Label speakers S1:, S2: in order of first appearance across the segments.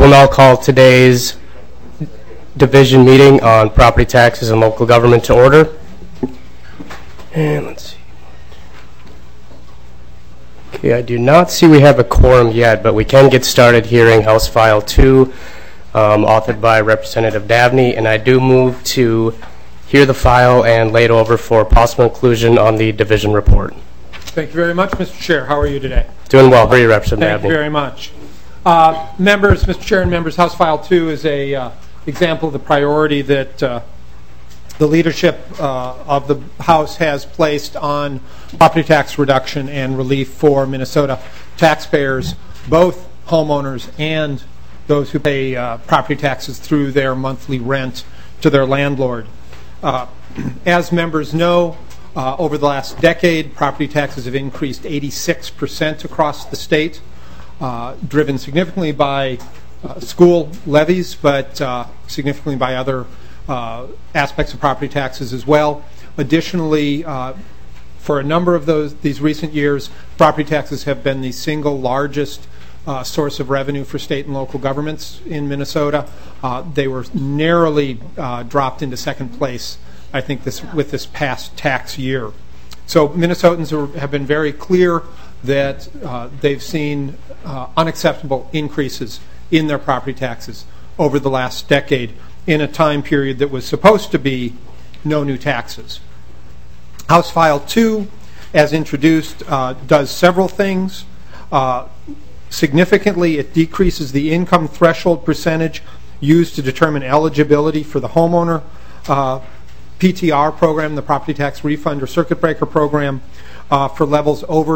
S1: will now call today's division meeting on property taxes and local government to order. And let's see. Okay, I do not see we have a quorum yet, but we can get started hearing House File 2, authored by Representative Davney, and I do move to hear the file and lay it over for possible inclusion on the division report.
S2: Thank you very much, Mr. Chair. How are you today?
S1: Doing well. How are you, Representative Davney?
S2: Thank you very much. Members, Mr. Chair and members, House File 2 is a example of the priority that the leadership of the House has placed on property tax reduction and relief for Minnesota taxpayers, both homeowners and those who pay property taxes through their monthly rent to their landlord. As members know, over the last decade, property taxes have increased 86% across the state, driven significantly by school levies, but significantly by other aspects of property taxes as well. Additionally, for a number of these recent years, property taxes have been the single largest source of revenue for state and local governments in Minnesota. They were narrowly dropped into second place, I think, with this past tax year. So Minnesotans have been very clear that they've seen unacceptable increases in their property taxes over the last decade in a time period that was supposed to be no new taxes. House File 2, as introduced, does several things. Significantly, it decreases the income threshold percentage used to determine eligibility for the homeowner PTR program, the property tax refund or circuit breaker program, for levels over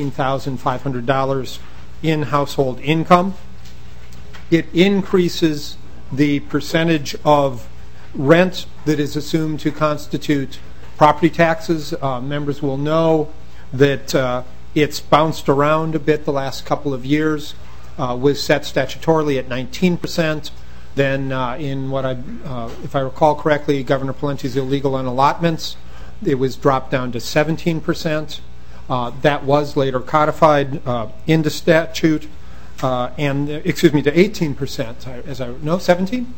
S2: $19,500 in household income. It increases the percentage of rent that is assumed to constitute property taxes. Members will know that it's bounced around a bit the last couple of years, was set statutorily at 19%. Then in what if I recall correctly, Governor Pawlenty's illegal unallotments, it was dropped down to 17%. That was later codified into statute, and excuse me, to 18%. No, 17?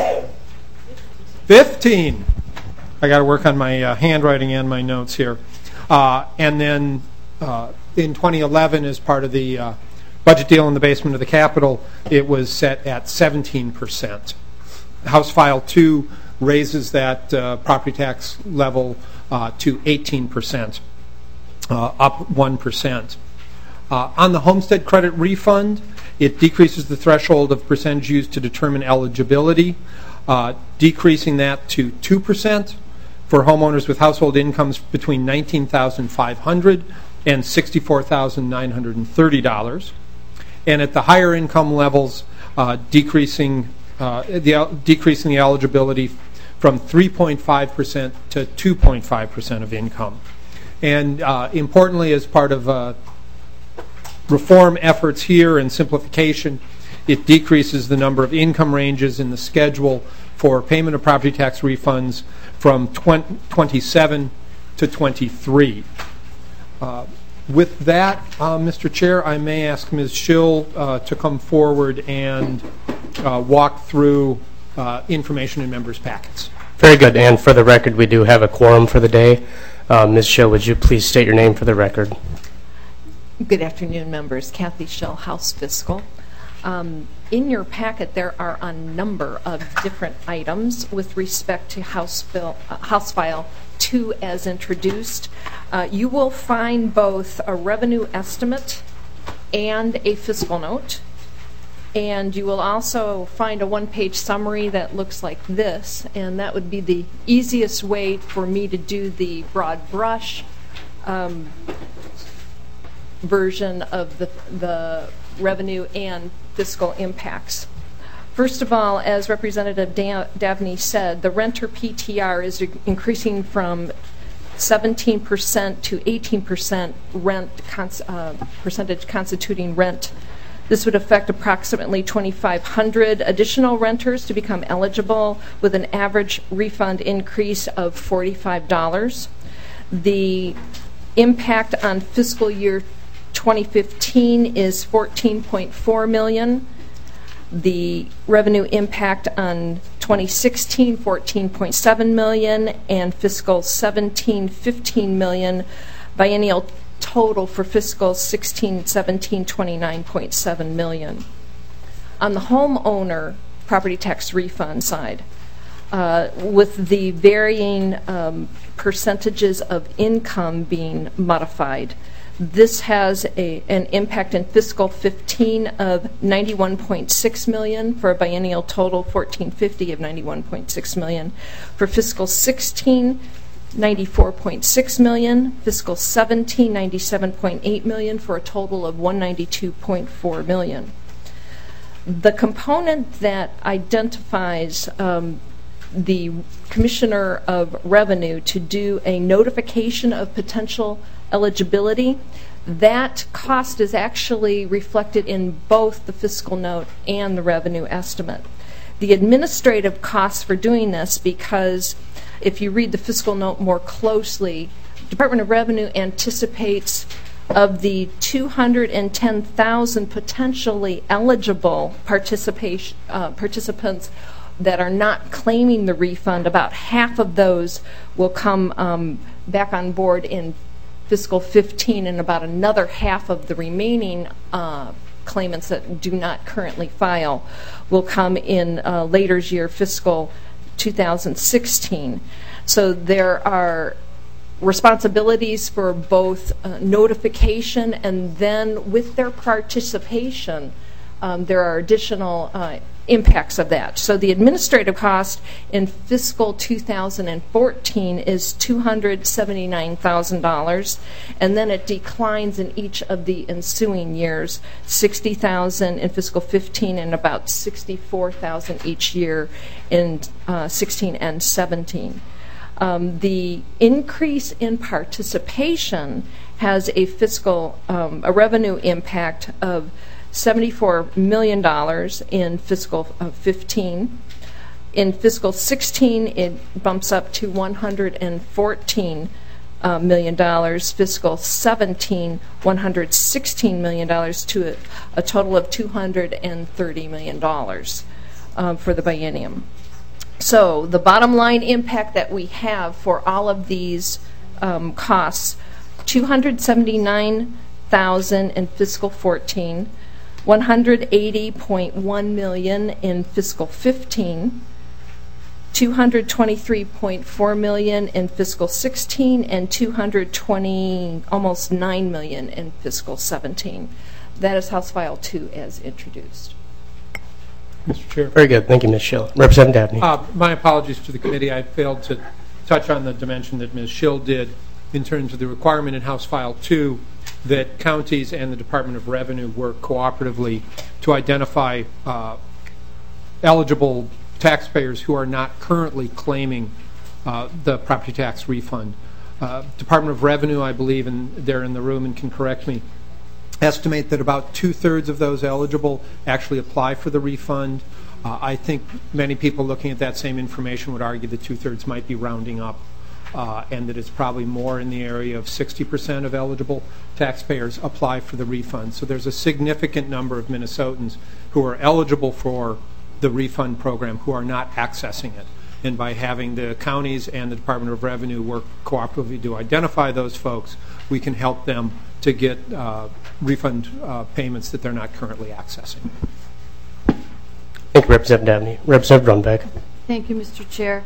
S2: 15. I got to work on my handwriting and my notes here. And then in 2011, as part of the budget deal in the basement of the Capitol, it was set at 17%. House File 2 raises that property tax level to 18%, up 1%. On the homestead credit refund, it decreases the threshold of percentage used to determine eligibility, decreasing that to 2% for homeowners with household incomes between $19,500 and $64,930. And at the higher income levels, decreasing the eligibility from 3.5% to 2.5% of income. And importantly, as part of reform efforts here and simplification, it decreases the number of income ranges in the schedule for payment of property tax refunds from 27 to 23. With that, Mr. Chair, I may ask Ms. Schill to come forward and walk through information in members' packets.
S1: Very good. And for the record, we do have a quorum for the day. Ms. Schill, would you please state your name for the record?
S3: Good afternoon, members. Kathy Schill, House Fiscal. In your packet, there are a number of different items with respect to House File 2 as introduced. You will find both a revenue estimate and a fiscal note. And you will also find a one-page summary that looks like this, and that would be the easiest way for me to do the broad brush version of the revenue and fiscal impacts. First of all, as Representative Davney said, the renter PTR is increasing from 17% to 18% rent percentage constituting rent. This would affect approximately 2,500 additional renters to become eligible with an average refund increase of $45. The impact on fiscal year 2015 is $14.4 million. The revenue impact on 2016, $14.7 million, and fiscal 17, $15 million. Biennial total for fiscal 16-17, $29.7 million. On the homeowner property tax refund side, with the varying percentages of income being modified, this has an impact in fiscal 15 of $91.6 million for a biennial total 1450 of $91.6 million. For fiscal 16, $94.6 million. Fiscal 17, $97.8 million for a total of $192.4 million. The component that identifies the Commissioner of Revenue to do a notification of potential eligibility, that cost is actually reflected in both the fiscal note and the revenue estimate. The administrative costs for doing this, because if you read the fiscal note more closely, Department of Revenue anticipates of the 210,000 potentially eligible participants that are not claiming the refund, about half of those will come back on board in fiscal 15, and about another half of the remaining claimants that do not currently file will come in later year, fiscal 2016. So there are responsibilities for both notification, and then with their participation, there are additional impacts of that. So the administrative cost in fiscal 2014 is $279,000, and then it declines in each of the ensuing years, $60,000 in fiscal 15 and about $64,000 each year in 16 and 17. The increase in participation has a revenue impact of $74 million in fiscal 15. In fiscal 16, it bumps up to $114 million. Fiscal 17, $116 million, to a total of $230 million for the biennium. So the bottom line impact that we have for all of these costs, $279,000 in fiscal 14, $180.1 million in fiscal 15, $223.4 million in fiscal 16, and almost $9 million in fiscal 17. That is House File 2 as introduced.
S2: Mr. Chair.
S1: Very good. Thank you, Ms. Schill. Representative Dabney.
S2: My apologies to the committee. I failed to touch on the dimension that Ms. Schill did in terms of the requirement in House File 2 that counties and the Department of Revenue work cooperatively to identify eligible taxpayers who are not currently claiming the property tax refund. Department of Revenue, I believe, and they're in the room and can correct me, estimate that about 2/3 of those eligible actually apply for the refund. I think many people looking at that same information would argue that 2/3 might be rounding up, and that it's probably more in the area of 60% of eligible taxpayers apply for the refund. So there's a significant number of Minnesotans who are eligible for the refund program who are not accessing it. And by having the counties and the Department of Revenue work cooperatively to identify those folks, we can help them to get refund payments that they're not currently accessing.
S1: Thank you, Representative Dabney. Representative Runbeck.
S4: Thank you, Mr. Chair.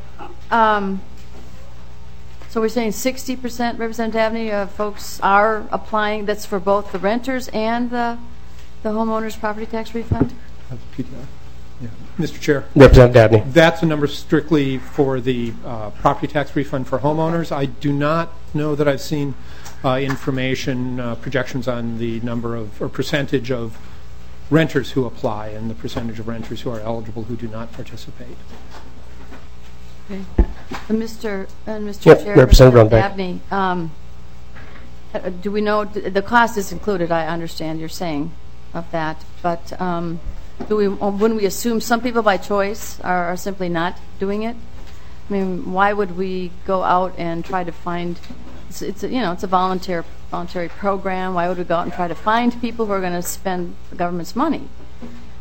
S4: So we're saying 60%, Representative Dabney, of folks are applying. That's for both the renters and the homeowners' property tax refund?
S2: Yeah. Mr. Chair.
S1: Representative Dabney.
S2: That's a number strictly for the property tax refund for homeowners. I do not know that I've seen information, projections on the number of or percentage of renters who apply and the percentage of renters who are eligible who do not participate.
S4: Okay. Mr.
S1: Yep,
S4: Chair,
S1: Representative
S4: Dabney, do we know the cost is included? I understand you're saying of that, but when we assume some people by choice are simply not doing it? I mean, why would we go out and try to find? It's a voluntary program. Why would we go out and try to find people who are going to spend the government's money?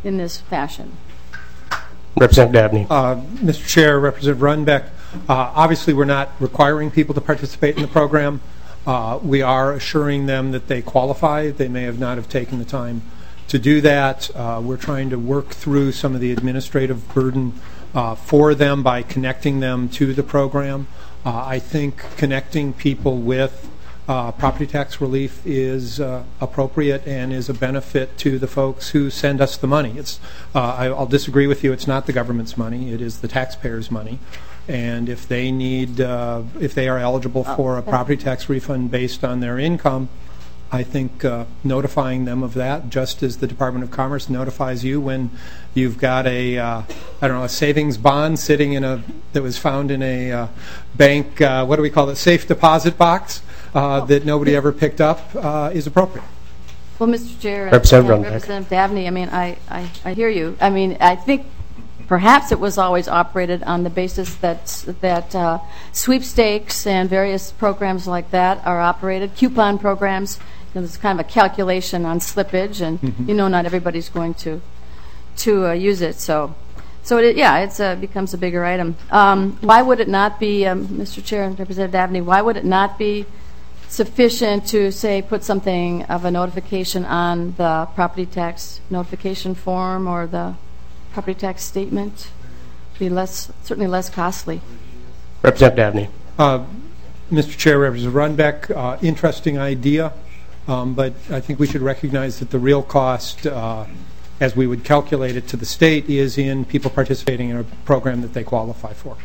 S4: in this fashion?
S1: Representative Dabney.
S2: Mr. Chair, Representative Runbeck, obviously we're not requiring people to participate in the program. We are assuring them that they qualify. They may have not have taken the time to do that. We're trying to work through some of the administrative burden for them by connecting them to the program. I think connecting people with property tax relief is appropriate and is a benefit to the folks who send us the money. I'll disagree with you. It's not the government's money. It is the taxpayers' money. And if they are eligible for a property tax refund based on their income, I think notifying them of that, just as the Department of Commerce notifies you when you've got a savings bond sitting that was found in a bank, what do we call it, safe deposit box that nobody ever picked up, is appropriate.
S4: Well, Mr. Chair,
S1: Representative
S4: Dabney, I mean, I hear you. I mean, I think perhaps it was always operated on the basis that sweepstakes and various programs like that are operated, coupon programs. There's kind of a calculation on slippage, and not everybody's going to use it. So it becomes a bigger item. Why would it not be, Mr. Chair and Representative Dabney? Why would it not be sufficient to say put something of a notification on the property tax notification form or the property tax statement? Be certainly less costly.
S1: Representative Dabney.
S2: Mr. Chair, Representative Runbeck, interesting idea. But I think we should recognize that the real cost, as we would calculate it to the state, is in people participating in a program that they qualify for.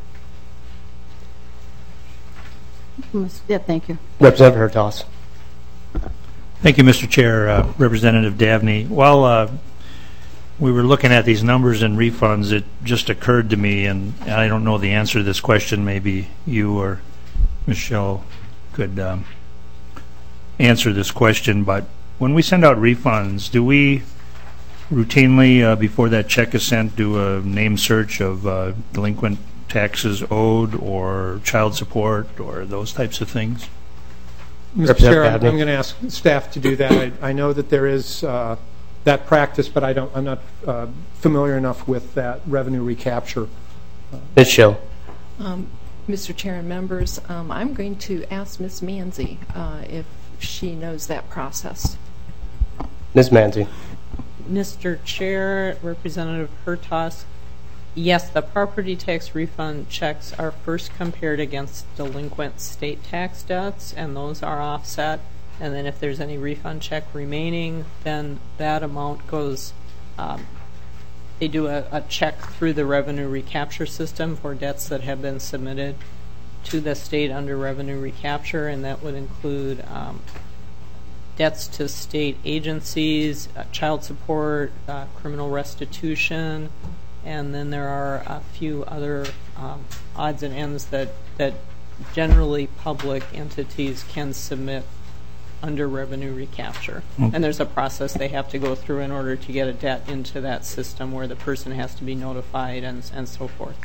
S4: Yeah, thank you.
S1: Representative Hertaus.
S5: Thank you, Mr. Chair. Representative Dabney. While we were looking at these numbers and refunds, it just occurred to me, and I don't know the answer to this question, maybe you or Michelle could answer this question, but when we send out refunds, do we routinely, before that check is sent, do a name search of delinquent taxes owed or child support or those types of things?
S2: Mr. Chair, I'm going to ask staff to do that. I know that there is that practice, but I'm not familiar enough with that revenue recapture.
S1: Ms. Schill.
S3: Mr. Chair and members, I'm going to ask Ms. Manzi if she knows that process.
S1: Ms. Manzi.
S6: Mr. Chair, Representative Hertaus, yes, the property tax refund checks are first compared against delinquent state tax debts, and those are offset. And then if there's any refund check remaining, then that amount goes, they do a check through the revenue recapture system for debts that have been submitted to the state under revenue recapture, and that would include debts to state agencies, child support, criminal restitution, and then there are a few other odds and ends that generally public entities can submit under revenue recapture. And there's a process they have to go through in order to get a debt into that system where the person has to be notified and so forth.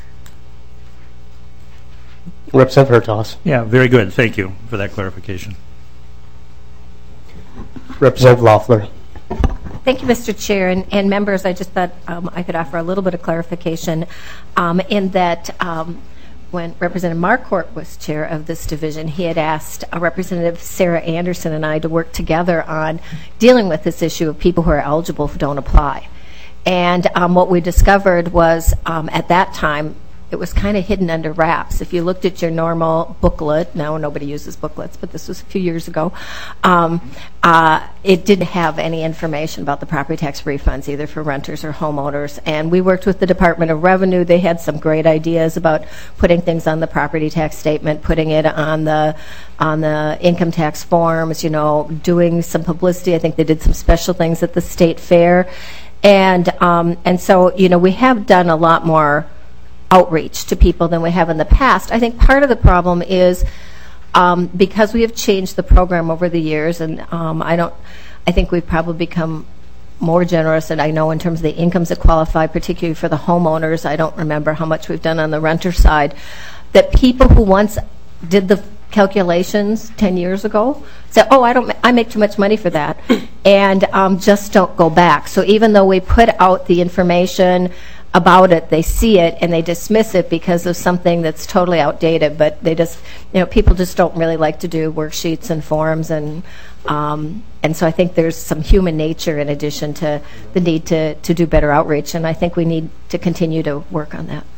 S1: Representative Hertaus.
S5: Yeah, very good. Thank you for that clarification.
S1: Representative Loeffler.
S7: Thank you, Mr. Chair. And members, I just thought I could offer a little bit of clarification in that when Representative Marquardt was chair of this division, he had asked Representative Sarah Anderson and I to work together on dealing with this issue of people who are eligible who don't apply. And what we discovered was at that time, it was kind of hidden under wraps. If you looked at your normal booklet, now nobody uses booklets, but this was a few years ago, it didn't have any information about the property tax refunds, either for renters or homeowners. And we worked with the Department of Revenue. They had some great ideas about putting things on the property tax statement, putting it on the income tax forms, doing some publicity. I think they did some special things at the state fair. And so, we have done a lot more outreach to people than we have in the past. I think part of the problem is because we have changed the program over the years, and I think we've probably become more generous, and I know in terms of the incomes that qualify, particularly for the homeowners, I don't remember how much we've done on the renter side, that people who once did the calculations 10 years ago, say, oh, I make too much money for that, and just don't go back. So even though we put out the information about it, they see it and they dismiss it because of something that's totally outdated. But they just, people just don't really like to do worksheets and forms, and so I think there's some human nature in addition to the need to do better outreach, and I think we need to continue to work on that.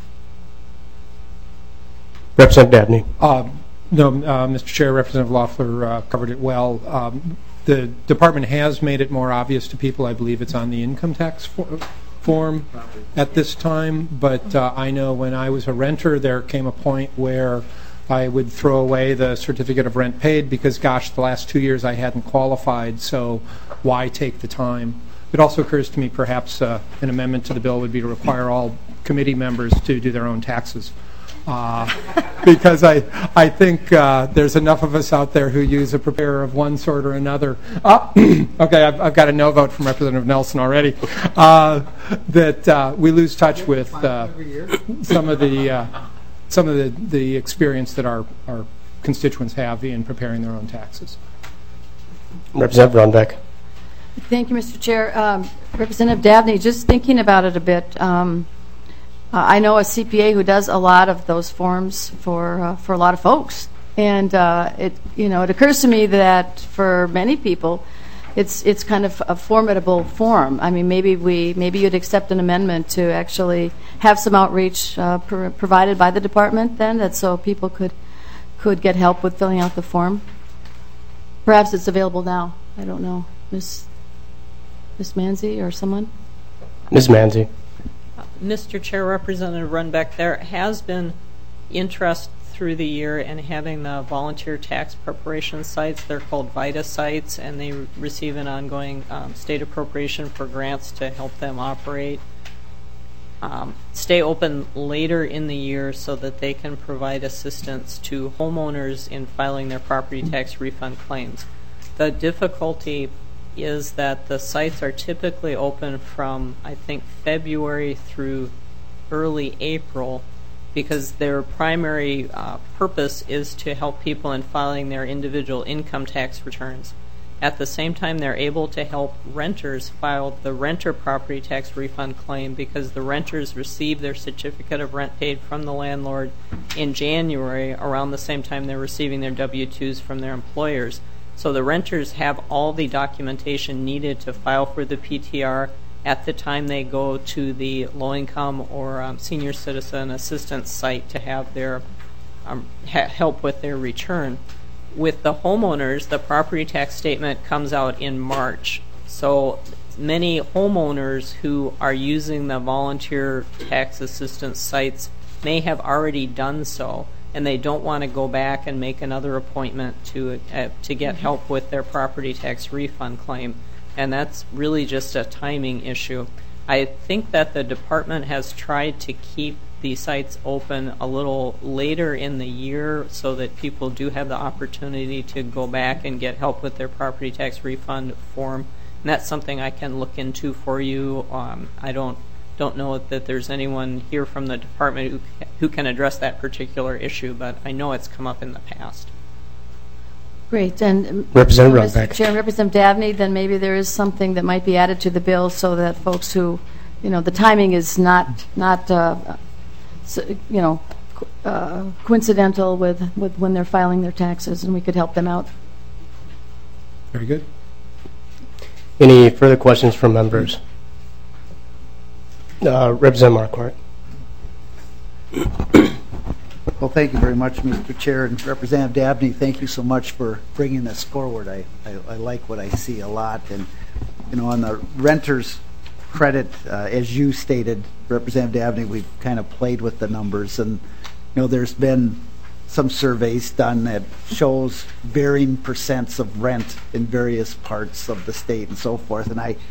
S1: Representative Dabney.
S2: No, Mr. Chair, Representative Loeffler covered it well. The department has made it more obvious to people. I believe it's on the income tax form at this time, but I know when I was a renter, there came a point where I would throw away the certificate of rent paid because, gosh, the last 2 years I hadn't qualified, so why take the time? It also occurs to me perhaps an amendment to the bill would be to require all committee members to do their own taxes. Because I think there's enough of us out there who use a preparer of one sort or another. Okay, I've got a no vote from Representative Nelson already. That we lose touch with some of the experience that our constituents have in preparing their own taxes.
S1: Representative Ronbeck.
S4: Thank you, Mr. Chair. Representative Dabney, just thinking about it a bit. I know a CPA who does a lot of those forms for a lot of folks, and it occurs to me that for many people, it's kind of a formidable form. I mean, maybe you'd accept an amendment to actually have some outreach provided by the department then, that so people could get help with filling out the form. Perhaps it's available now. I don't know, Miss Manzi or someone.
S1: Ms. Manzi.
S6: Mr. Chair, Representative Runbeck, there has been interest through the year in having the volunteer tax preparation sites. They're called VITA sites, and they receive an ongoing state appropriation for grants to help them operate. Stay open later in the year so that they can provide assistance to homeowners in filing their property tax refund claims. The difficulty is that the sites are typically open from, I think, February through early April, because their primary purpose is to help people in filing their individual income tax returns. At the same time, they're able to help renters file the renter property tax refund claim, because the renters receive their certificate of rent paid from the landlord in January, around the same time they're receiving their W-2s from their employers. So the renters have all the documentation needed to file for the PTR at the time they go to the low-income or senior citizen assistance site to have their help with their return. With the homeowners, the property tax statement comes out in March. So many homeowners who are using the volunteer tax assistance sites may have already done so, and they don't want to go back and make another appointment to get help with their property tax refund claim. And that's really just a timing issue. I think that the department has tried to keep the sites open a little later in the year so that people do have the opportunity to go back and get help with their property tax refund form. And that's something I can look into for you. I don't know that there's anyone here from the department who can address that particular issue, but I know it's come up in the past.
S4: Great. And
S1: Representative
S4: Mr. Chair, Representative Dabney, then maybe there is something that might be added to the bill so that folks who, the timing is not coincidental with when they're filing their taxes, and we could help them out.
S2: Very good.
S1: Any further questions from members? Representative Marquardt.
S8: Well, thank you very much, Mr. Chair, and Representative Dabney, thank you so much for bringing this forward. I like what I see a lot, and on the renters credit, as you stated, Representative Dabney, we've kind of played with the numbers, and there's been some surveys done that shows varying percents of rent in various parts of the state and so forth, and I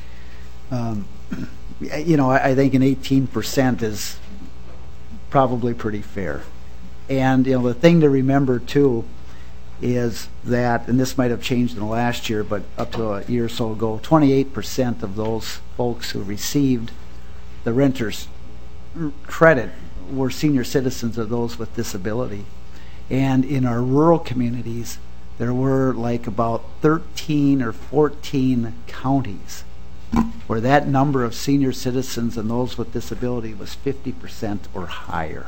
S8: think an 18% is probably pretty fair. And the thing to remember too is that, and this might have changed in the last year, but up to a year or so ago, 28% of those folks who received the renter's credit were senior citizens or those with disability. And in our rural communities, there were like about 13 or 14 counties where that number of senior citizens and those with disability was 50% or higher.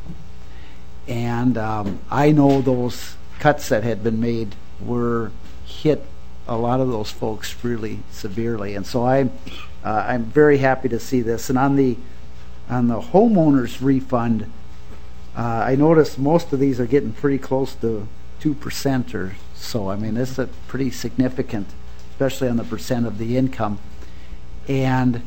S8: And I know those cuts that had been made were hit a lot of those folks really severely. And so I'm very happy to see this. And on the homeowners refund, I noticed most of these are getting pretty close to 2% or so. I mean, this is pretty significant, especially on the percent of the income. And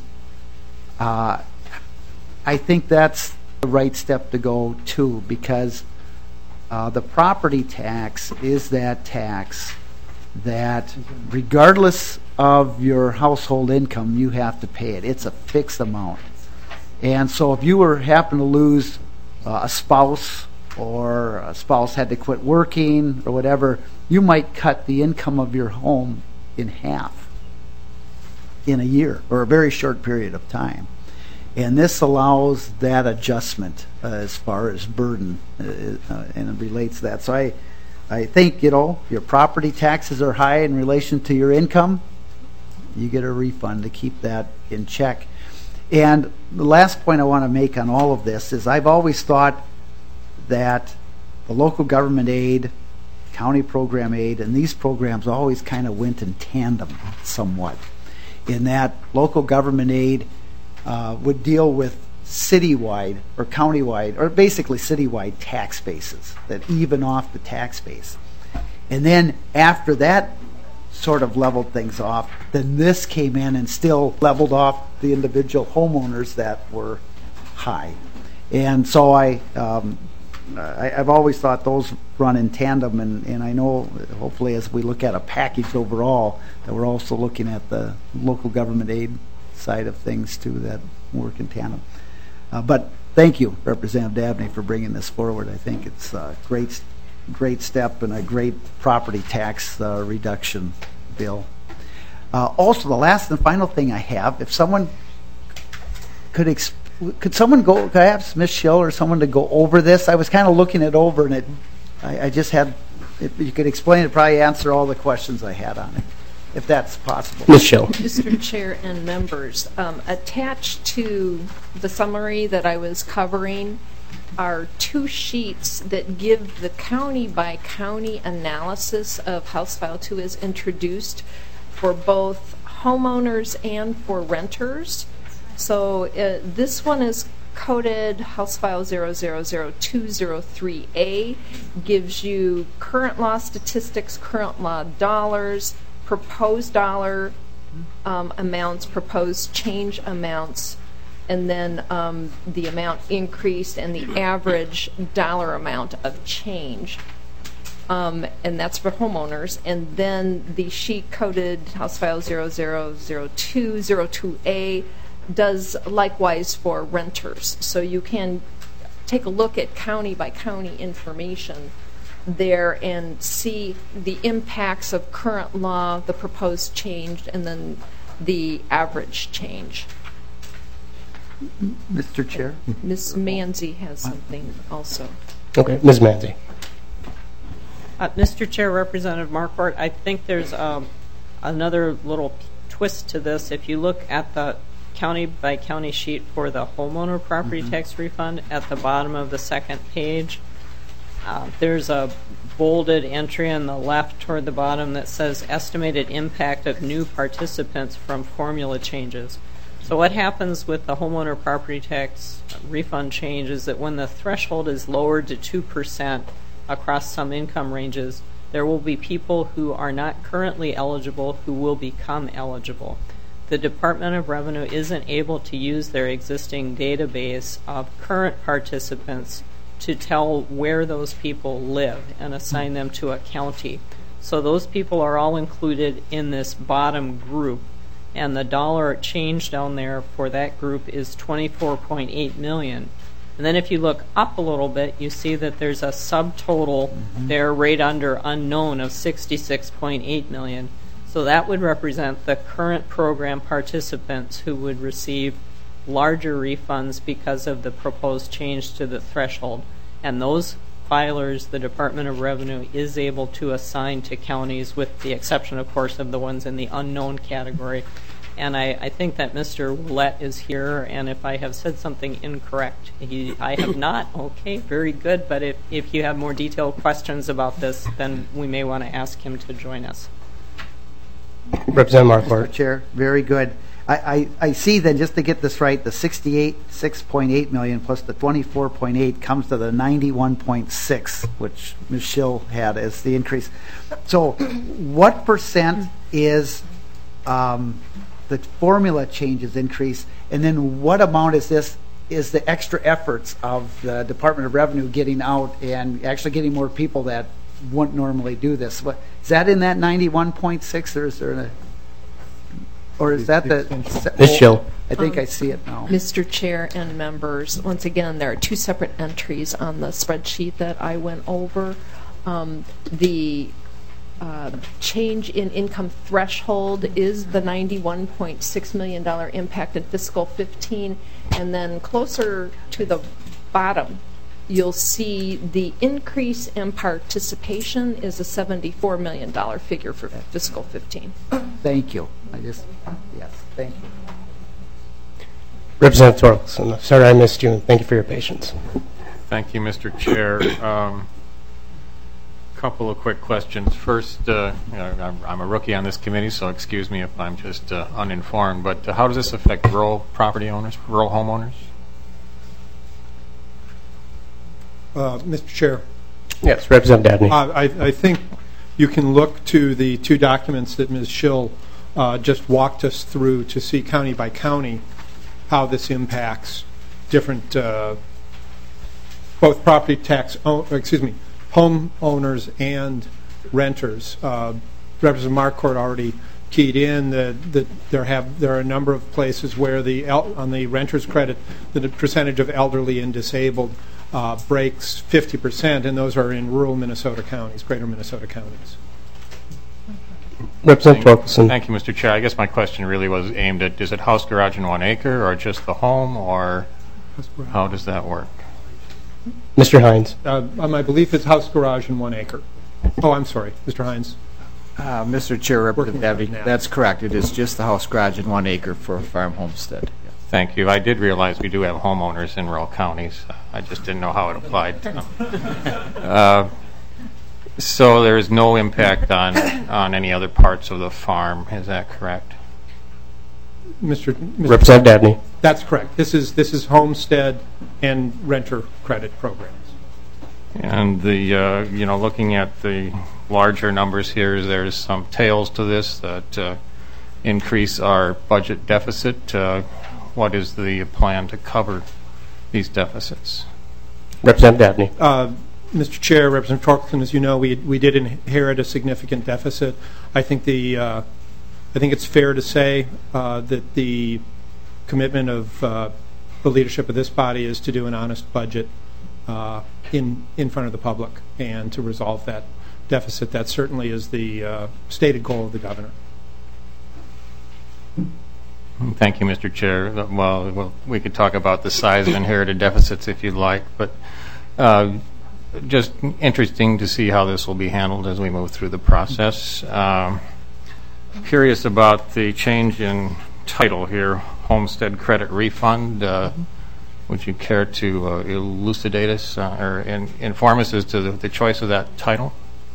S8: I think that's the right step to go too, because the property tax is that tax that regardless of your household income, you have to pay it. It's a fixed amount. And so if you happen to lose a spouse, or a spouse had to quit working or whatever, you might cut the income of your home in half in a year or a very short period of time. And this allows that adjustment as far as burden, and it relates to that. So I think, your property taxes are high in relation to your income. You get a refund to keep that in check. And the last point I want to make on all of this is I've always thought that the local government aid, county program aid, and these programs always kind of went in tandem somewhat, in that local government aid would deal with citywide or countywide, or basically citywide tax bases that even off the tax base. And then after that sort of leveled things off, then this came in and still leveled off the individual homeowners that were high. And so I've always thought those run in tandem, and I know hopefully as we look at a package overall that we're also looking at the local government aid side of things too that work in tandem. But thank you, Representative Dabney, for bringing this forward. I think it's a great step and a great property tax reduction bill. Also, the last and final thing I have, if someone could I ask Ms. Schill or someone to go over this? I was kind of looking it over, and I just had, if you could explain it, probably answer all the questions I had on it, if that's possible.
S1: Ms. Schill.
S3: Mr. Chair and members, attached to the summary that I was covering are 2 sheets that give the county-by-county analysis of House File 2 as introduced for both homeowners and for renters. So this one is coded House File 0000203A, gives you current law statistics, current law dollars, proposed dollar amounts, proposed change amounts, and then the amount increased and the average dollar amount of change. And that's for homeowners. And then the sheet coded House File 0000202A does likewise for renters. So you can take a look at county by county information there and see the impacts of current law, the proposed change, and then the average change.
S8: Mr. Chair?
S3: Ms. Manzi has something also.
S1: Okay, Ms. Manzi.
S6: Mr. Chair, Representative Marquardt, I think there's another little twist to this. If you look at the county-by-county sheet for the homeowner property tax refund at the bottom of the second page, there's a bolded entry on the left toward the bottom that says estimated impact of new participants from formula changes. So what happens with the homeowner property tax refund change is that when the threshold is lowered to 2% across some income ranges, there will be people who are not currently eligible who will become eligible. The Department of Revenue isn't able to use their existing database of current participants to tell where those people live and assign them to a county. So those people are all included in this bottom group, and the dollar change down there for that group is $24.8 million. And then if you look up a little bit, you see that there's a subtotal there right under unknown of $66.8 million. So that would represent the current program participants who would receive larger refunds because of the proposed change to the threshold. And those filers, the Department of Revenue is able to assign to counties, with the exception, of course, of the ones in the unknown category. And I think that Mr. Willett is here, and if I have said something incorrect, I have not. Okay, very good. But if you have more detailed questions about this, then we may want to ask him to join us.
S1: Representative Marquardt.
S8: Mr. Chair, very good. I see then, just to get this right, the 68.6 million plus the 24.8 comes to the 91.6, which Ms. Schill had as the increase. So what percent is the formula changes increase, and then what amount is the extra efforts of the Department of Revenue getting out and actually getting more people that wouldn't normally do this? What, is that in that 91.6, or is there or is that the
S1: Ms. Schill.
S8: I think I see it now.
S3: Mr. Chair and members, once again, there are two separate entries on the spreadsheet that I went over. The change in income threshold is the $91.6 million impact in fiscal 15, and then closer to the bottom, you'll see the increase in participation is a $74 million figure for fiscal 15.
S8: Thank you. Yes, thank you.
S1: Representative Torkelson. Sorry I missed you, and thank you for your patience.
S9: Thank you, Mr. Chair. Couple of quick questions. First, I'm a rookie on this committee, so excuse me if I'm just uninformed, but how does this affect rural property owners, rural homeowners?
S2: Mr. Chair.
S1: Yes, Representative Dabney.
S2: I think you can look to the two documents that Ms. Schill just walked us through to see county by county how this impacts different, both property tax, homeowners and renters. Representative Marquardt already keyed in that there are a number of places where on the renters credit, the percentage of elderly and disabled breaks 50%, and those are in rural Minnesota counties, greater Minnesota counties.
S1: Representative Torkelson.
S9: Thank you, Mr. Chair. I guess my question really was aimed at, is it house, garage, and 1 acre, or just the home, or how does that work?
S1: Mr. Hines.
S2: My belief is house, garage, and 1 acre. Oh, I'm sorry, Mr. Hines.
S10: Mr. Chair, Representative Dabney, that's correct. It is just the house, garage, and 1 acre for a farm homestead.
S9: Thank you. I did realize we do have homeowners in rural counties. I just didn't know how it applied to them. So there is no impact on any other parts of the farm. Is that correct?
S1: Representative Dabney.
S2: That's correct. This is homestead and renter credit programs.
S9: And the looking at the larger numbers here, there's some tails to this that increase our budget deficit. What is the plan to cover these deficits?
S1: Representative Dabney.
S2: Mr. Chair, Representative Torkelson, as you know, we did inherit a significant deficit. I think it's fair to say that the commitment of the leadership of this body is to do an honest budget in front of the public and to resolve that deficit. That certainly is the stated goal of the governor.
S9: Thank you, Mr. Chair. Well, we could talk about the size of inherited deficits if you'd like, but just interesting to see how this will be handled as we move through the process. Curious about the change in title here, Homestead Credit Refund. Would you care to elucidate us or inform us as to the choice of that title?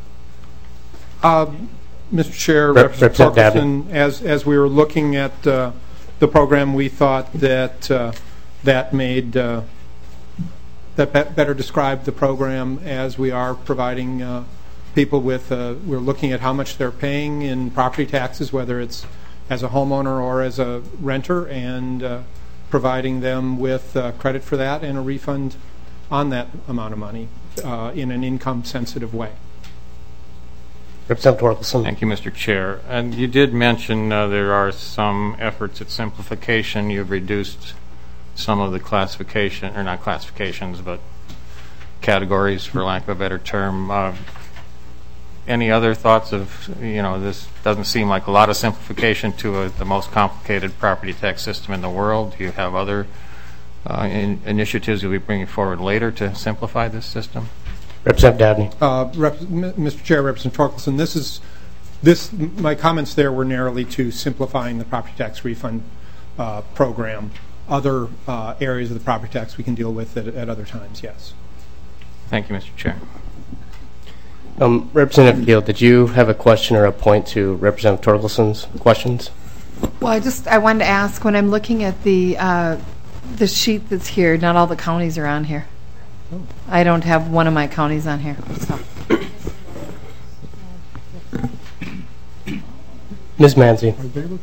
S2: Mr. Chair, Representative Torkelson, as we were looking at the program, we thought that that made that better described the program as we are providing people with. We're looking at how much they're paying in property taxes, whether it's as a homeowner or as a renter, and providing them with credit for that and a refund on that amount of money in an income-sensitive way.
S1: Representative Torkelson.
S9: Thank you, Mr. Chair. And you did mention there are some efforts at simplification. You've reduced some of the classification, or not classifications, but categories, for lack of a better term. Any other thoughts of, this doesn't seem like a lot of simplification to the most complicated property tax system in the world. Do you have other initiatives you'll be bringing forward later to simplify this system?
S1: Representative Dabney.
S2: Mr. Chair, Representative Torkelson, my comments there were narrowly to simplifying the property tax refund program. Other areas of the property tax we can deal with at other times, yes.
S9: Thank you, Mr. Chair.
S1: Representative Keel, did you have a question or a point to Representative Torkelson's questions?
S11: Well, I wanted to ask, when I'm looking at the sheet that's here, not all the counties are on here. I don't have one of my counties on here. So.
S1: Ms. Manzi.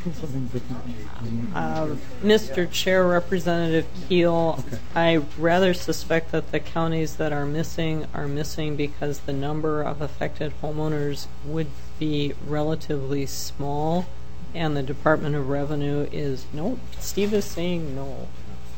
S6: Mr. Chair, Representative Keel, I rather suspect that the counties that are missing because the number of affected homeowners would be relatively small, and the Department of Revenue is no. Steve is saying no.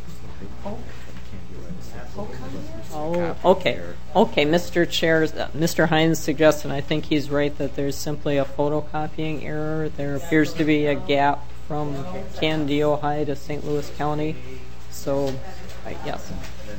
S6: Oh, okay. Okay, Mr. Chair, Mr. Hines suggests, and I think he's right, that there's simply a photocopying error. There appears to be a gap from Canandaigua High to St. Louis County. So, yes.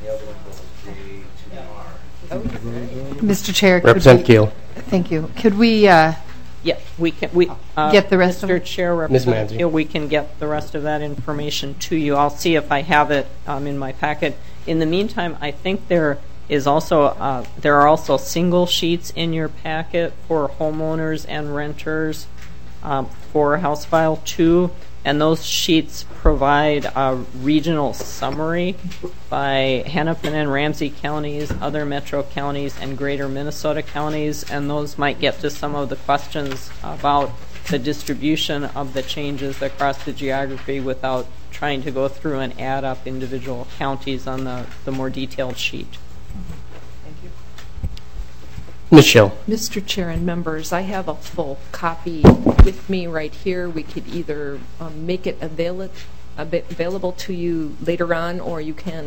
S11: Mr. Chair,
S1: Representative Keel.
S11: Thank you. Could we?
S6: Yeah, we can.
S11: Get the rest of it?
S6: Mr. Chair, Representative Keel, we can get the rest of that information to you. I'll see if I have it in my packet. In the meantime, I think there are also single sheets in your packet for homeowners and renters for House File 2, and those sheets provide a regional summary by Hennepin and Ramsey counties, other metro counties, and greater Minnesota counties, and those might get to some of the questions about the distribution of the changes across the geography without trying to go through and add up individual counties on the more detailed sheet. Thank you.
S1: Ms. Schill.
S3: Mr. Chair and members, I have a full copy with me right here. We could either make it available to you later on, or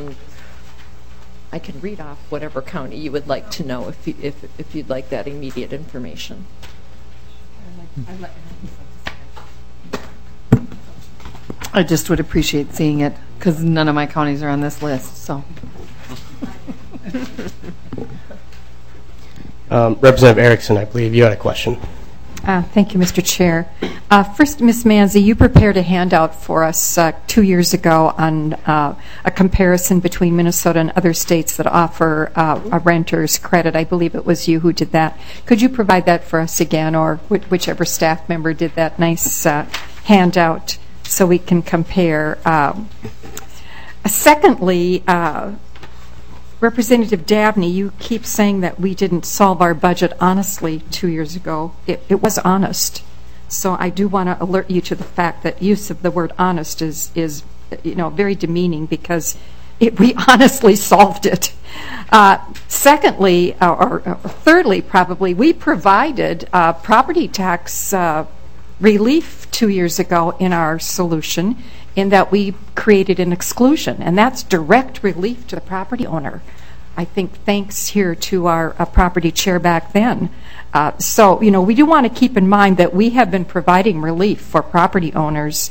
S3: I can read off whatever county you would like to know if you'd like that immediate information.
S11: I just would appreciate seeing it because none of my counties are on this list. So,
S1: Representative Erickson, I believe you had a question.
S12: Thank you, Mr. Chair. First, Ms. Manzi, you prepared a handout for us 2 years ago on a comparison between Minnesota and other states that offer a renter's credit. I believe it was you who did that. Could you provide that for us again, or whichever staff member did that nice handout so we can compare? Secondly, Representative Dabney, you keep saying that we didn't solve our budget honestly 2 years ago. It was honest. So I do want to alert you to the fact that use of the word honest is very demeaning because we honestly solved it. Secondly, or thirdly probably, we provided property tax relief 2 years ago in our solution, in that we created an exclusion, and that's direct relief to the property owner. I think thanks here to our property chair back then. So, we do want to keep in mind that we have been providing relief for property owners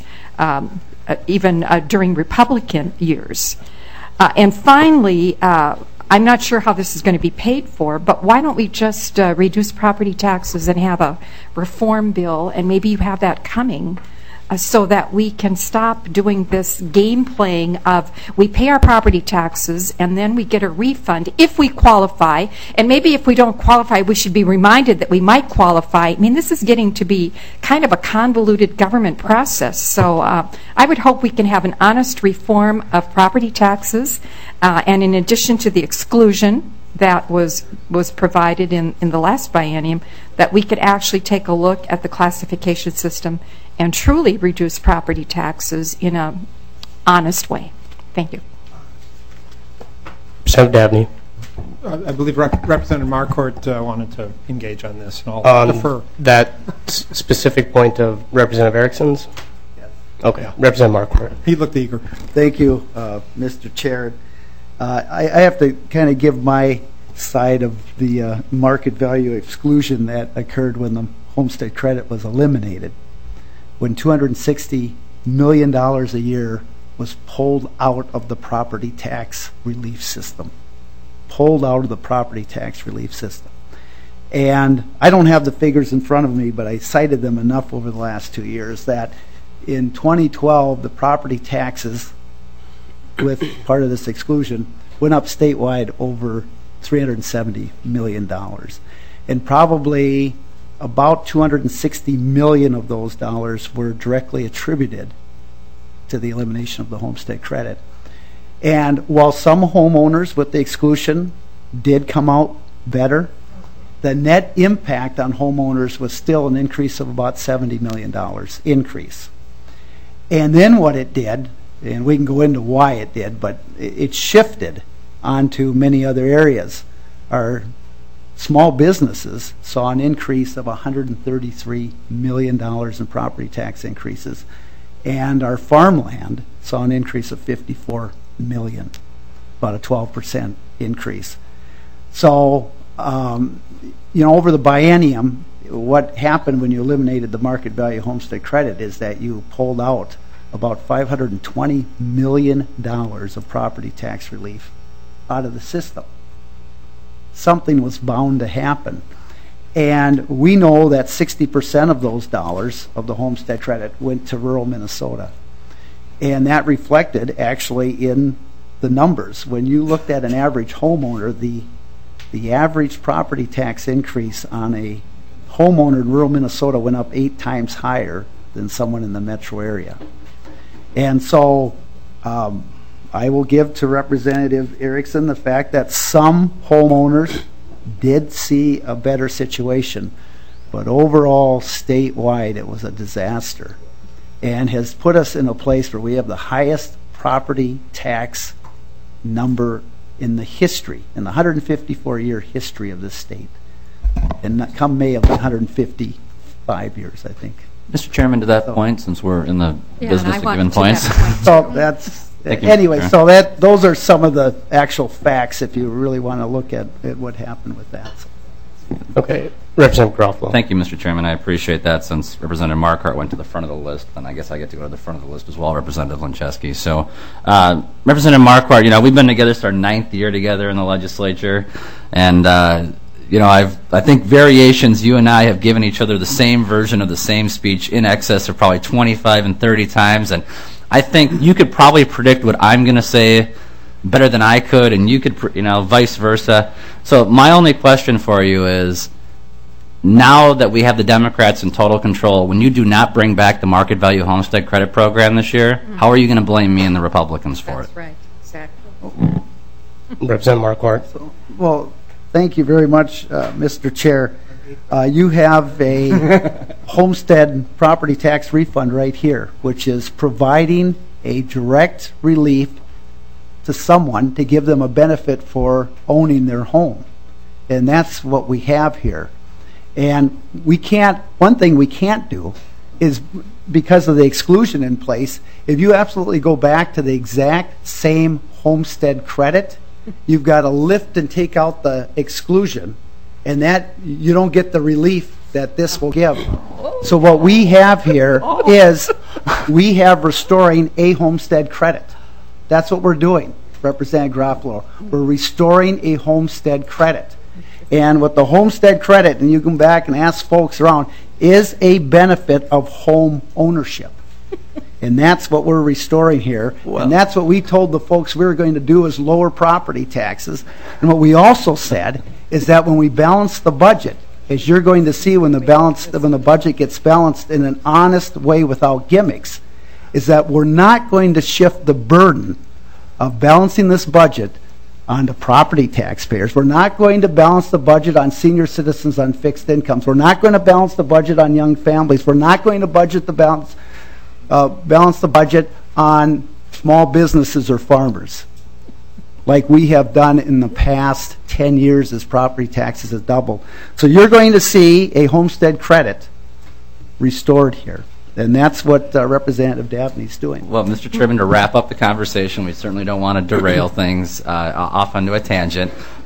S12: even during Republican years. And finally, I'm not sure how this is going to be paid for, but why don't we just reduce property taxes and have a reform bill, and maybe you have that coming, so that we can stop doing this game playing of we pay our property taxes and then we get a refund if we qualify, and maybe if we don't qualify we should be reminded that we might qualify. I mean, this is getting to be kind of a convoluted government process. So I would hope we can have an honest reform of property taxes, and in addition to the exclusion that was provided in the last biennium, that we could actually take a look at the classification system and truly reduce property taxes in an honest way. Thank you.
S1: Representative Dabney.
S2: I believe Representative Marquardt wanted to engage on this, and I'll defer.
S1: That specific point of Representative Erickson's?
S8: Yes.
S1: Okay. Yeah. Representative Marquardt.
S2: He looked eager.
S8: Thank you, Mr. Chair. I have to kind of give my side of the market value exclusion that occurred when the homestead credit was eliminated, when $260 million a year was pulled out of the property tax relief system. pulled out of the property tax relief system. And I don't have the figures in front of me, but I cited them enough over the last 2 years that in 2012, the property taxes, with part of this exclusion, went up statewide over $370 million. And probably about $260 million of those dollars were directly attributed to the elimination of the homestead credit. And while some homeowners with the exclusion did come out better, the net impact on homeowners was still an increase of about $70 million increase. And then what it did, and we can go into why it did, but it shifted onto many other areas. Our small businesses saw an increase of $133 million in property tax increases, and our farmland saw an increase of $54 million, about a 12% increase. So, over the biennium, what happened when you eliminated the market value homestead credit is that you pulled out about $520 million of property tax relief out of the system. Something was bound to happen. And we know that 60% of those dollars of the homestead credit went to rural Minnesota. And that reflected actually in the numbers. When you looked at an average homeowner, the average property tax increase on a homeowner in rural Minnesota went up 8 times higher than someone in the metro area. And so I will give to Representative Erickson the fact that some homeowners did see a better situation, but overall statewide it was a disaster and has put us in a place where we have the highest property tax number in the history, in the 154-year history of this state. And come May of 155 years, I think.
S13: Mr. Chairman, to that point, since we're in the business of giving points.
S8: So that's, those are some of the actual facts if you really want to look at what happened with that.
S1: Okay, Representative Garofalo.
S13: Thank you, Mr. Chairman. I appreciate that. Since Representative Marquardt went to the front of the list, then I guess I get to go to the front of the list as well, Representative Lincheski. So, Representative Marquardt, we've been together, it's our 9th year together in the legislature, and I think variations, you and I have given each other the same version of the same speech in excess of probably 25 and 30 times, and I think you could probably predict what I'm going to say better than I could, and you could, vice versa. So my only question for you is, now that we have the Democrats in total control, when you do not bring back the market value homestead credit program this year, how are you going to blame me and the Republicans for it?
S11: That's right, exactly.
S1: Representative Marquardt.
S8: Well, thank you very much, Mr. Chair. You have a homestead property tax refund right here, which is providing a direct relief to someone to give them a benefit for owning their home. And that's what we have here. And one thing we can't do is, because of the exclusion in place, if you absolutely go back to the exact same homestead credit, you've got to lift and take out the exclusion, and that you don't get the relief that this will give. So what we have here is we have restoring a homestead credit. That's what we're doing, Representative Garofalo. We're restoring a homestead credit. And what the homestead credit, and you come back and ask folks around, is a benefit of home ownership. And that's what we're restoring here. Well, and that's what we told the folks we were going to do, is lower property taxes. And what we also said is that when we balance the budget, as you're going to see when the budget gets balanced in an honest way without gimmicks, is that we're not going to shift the burden of balancing this budget onto property taxpayers. We're not going to balance the budget on senior citizens on fixed incomes. We're not going to balance the budget on young families. We're not going to balance the budget on small businesses or farmers, like we have done in the past 10 years as property taxes have doubled. So you're going to see a homestead credit restored here. And that's what Representative Dabney's doing.
S13: Well, Mr. Chairman, to wrap up the conversation, we certainly don't want to derail things off onto a tangent.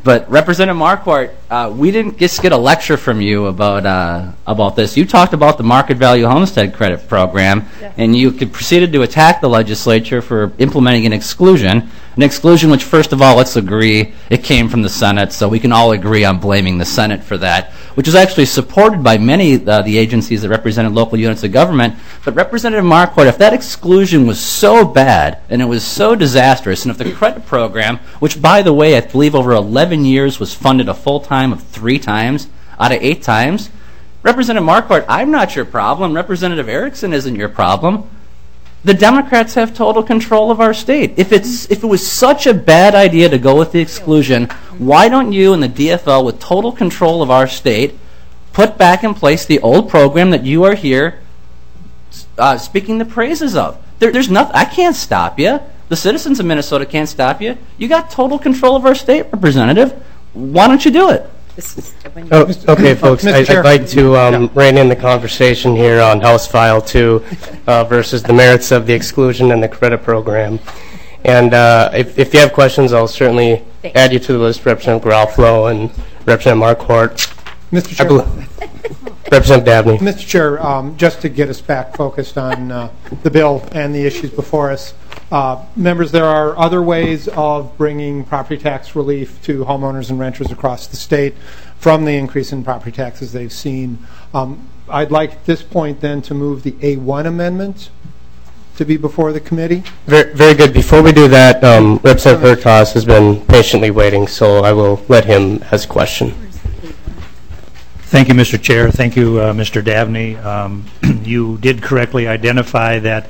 S13: But Representative Marquardt, we didn't just get a lecture from you about this. You talked about the market value homestead credit program, and you proceeded to attack the legislature for implementing an exclusion which, first of all, let's agree, it came from the Senate, so we can all agree on blaming the Senate for that, which was actually supported by many of the agencies that represented local units of government. But Representative Marquardt, if that exclusion was so bad and it was so disastrous, and if the credit program, which, by the way, I believe over 11 years was funded a full time of 3 times out of 8 times, Representative Marquardt, I'm not your problem. Representative Erickson isn't your problem. The Democrats have total control of our state. If it was such a bad idea to go with the exclusion, why don't you and the DFL, with total control of our state, put back in place the old program that you are here speaking the praises of? There's nothing. I can't stop you. The citizens of Minnesota can't stop you. You got total control of our state, Representative. Why don't you do it?
S1: Okay, folks, I'd like to rein in the conversation here on House File 2 versus the merits of the exclusion and the credit program. And if you have questions, I'll certainly add you to the list, Representative Garofalo and Representative Marquardt.
S2: Mr. Chair.
S1: Representative Dabney.
S2: Mr. Chair, just to get us back focused on the bill and the issues before us, members, there are other ways of bringing property tax relief to homeowners and renters across the state from the increase in property taxes they've seen. I'd like at this point then to move the A1 amendment to be before the committee.
S1: Very good. Before we do that, Representative Hertaus has been patiently waiting, so I will let him ask a question.
S5: Thank you, Mr. Chair. Thank you, Mr. Dabney. You did correctly identify that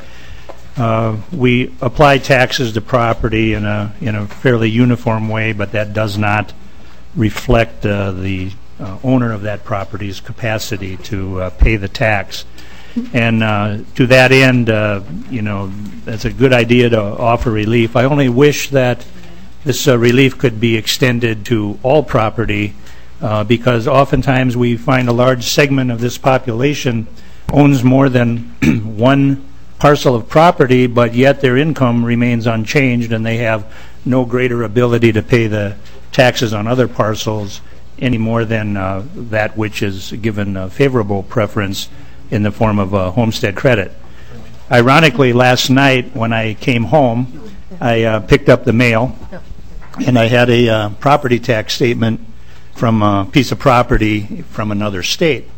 S5: we apply taxes to property in a fairly uniform way, but that does not reflect the owner of that property's capacity to pay the tax. And to that end, that's a good idea to offer relief. I only wish that this relief could be extended to all property because oftentimes we find a large segment of this population owns more than one parcel of property, but yet their income remains unchanged and they have no greater ability to pay the taxes on other parcels any more than that which is given a favorable preference in the form of a homestead credit. Ironically, last night when I came home, I picked up the mail and I had a property tax statement from a piece of property from another state.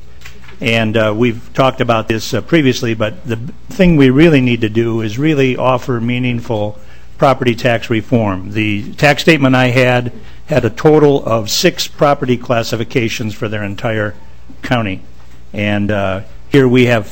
S5: And we've talked about this previously, but the thing we really need to do is really offer meaningful property tax reform. The tax statement I had a total of 6 property classifications for their entire county. And here we have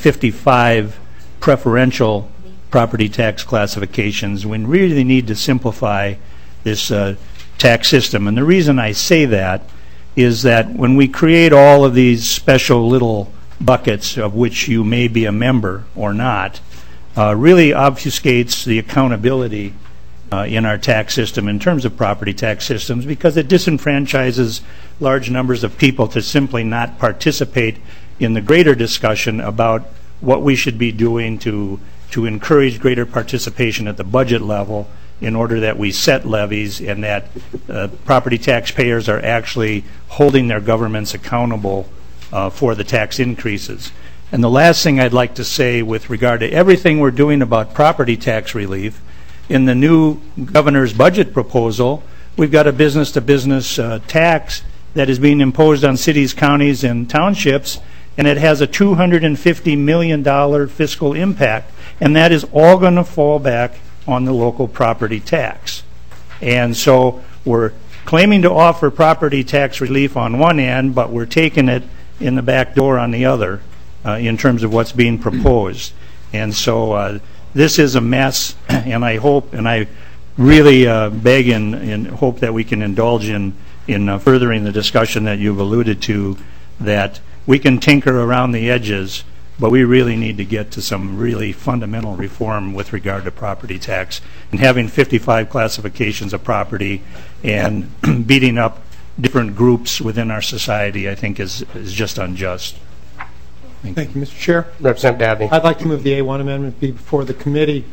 S5: 55 preferential property tax classifications. We really need to simplify this tax system. And the reason I say that is that when we create all of these special little buckets of which you may be a member or not, really obfuscates the accountability in our tax system in terms of property tax systems, because it disenfranchises large numbers of people to simply not participate in the greater discussion about what we should be doing to encourage greater participation at the budget level in order that we set levies and that property taxpayers are actually holding their governments accountable for the tax increases. And the last thing I'd like to say with regard to everything we're doing about property tax relief, in the new governor's budget proposal, we've got a business-to-business tax that is being imposed on cities, counties, and townships, and it has a $250 million fiscal impact, and that is all going to fall back on the local property tax. And so we're claiming to offer property tax relief on one end, but we're taking it in the back door on the other in terms of what's being proposed. And so this is a mess, and I hope, and I really beg and hope that we can indulge in furthering the discussion that you've alluded to, that we can tinker around the edges, but we really need to get to some really fundamental reform with regard to property tax. And having 55 classifications of property and beating up different groups within our society, I think, is just unjust.
S2: Thank you, Mr. Chair.
S1: Representative Dabney.
S2: I'd like to move the A1 amendment be before the committee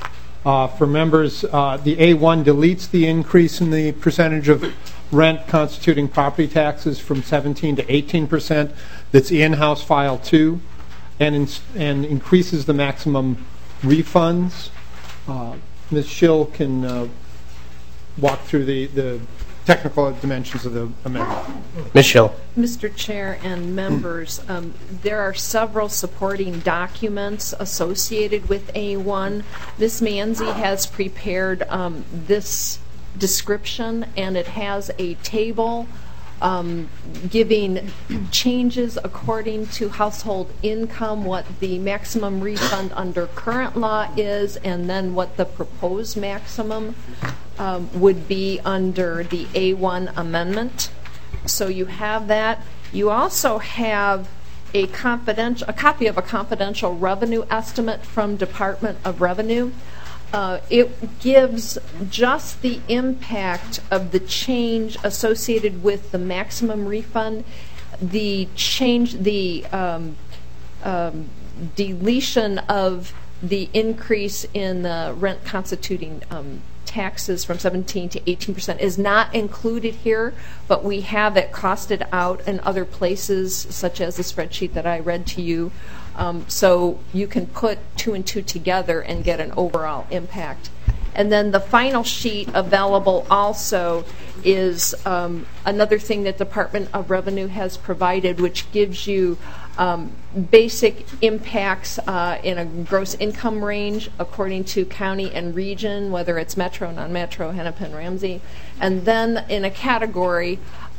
S2: For members, the A1 deletes the increase in the percentage of rent constituting property taxes from 17 to 18% that's in House File 2 and increases the maximum refunds. Ms. Schill can walk through the technical dimensions of the amendment.
S1: Ms. Schill.
S3: Mr. Chair and members, there are several supporting documents associated with A1. Ms. Manzi has prepared this description, and it has a table giving changes according to household income, what the maximum refund under current law is, and then what the proposed maximum would be under the A1 amendment. So you have that. You also have a copy of a confidential revenue estimate from Department of Revenue. It gives just the impact of the change associated with the maximum refund, the change, the deletion of the increase in the rent constituting taxes from 17 to 18% is not included here, but we have it costed out in other places, such as the spreadsheet that I read to you. So you can put 2 and 2 together and get an overall impact. And then the final sheet available also is another thing that Department of Revenue has provided, which gives you basic impacts in a gross income range according to county and region, whether it's metro, non-metro, Hennepin, Ramsey. And then in a category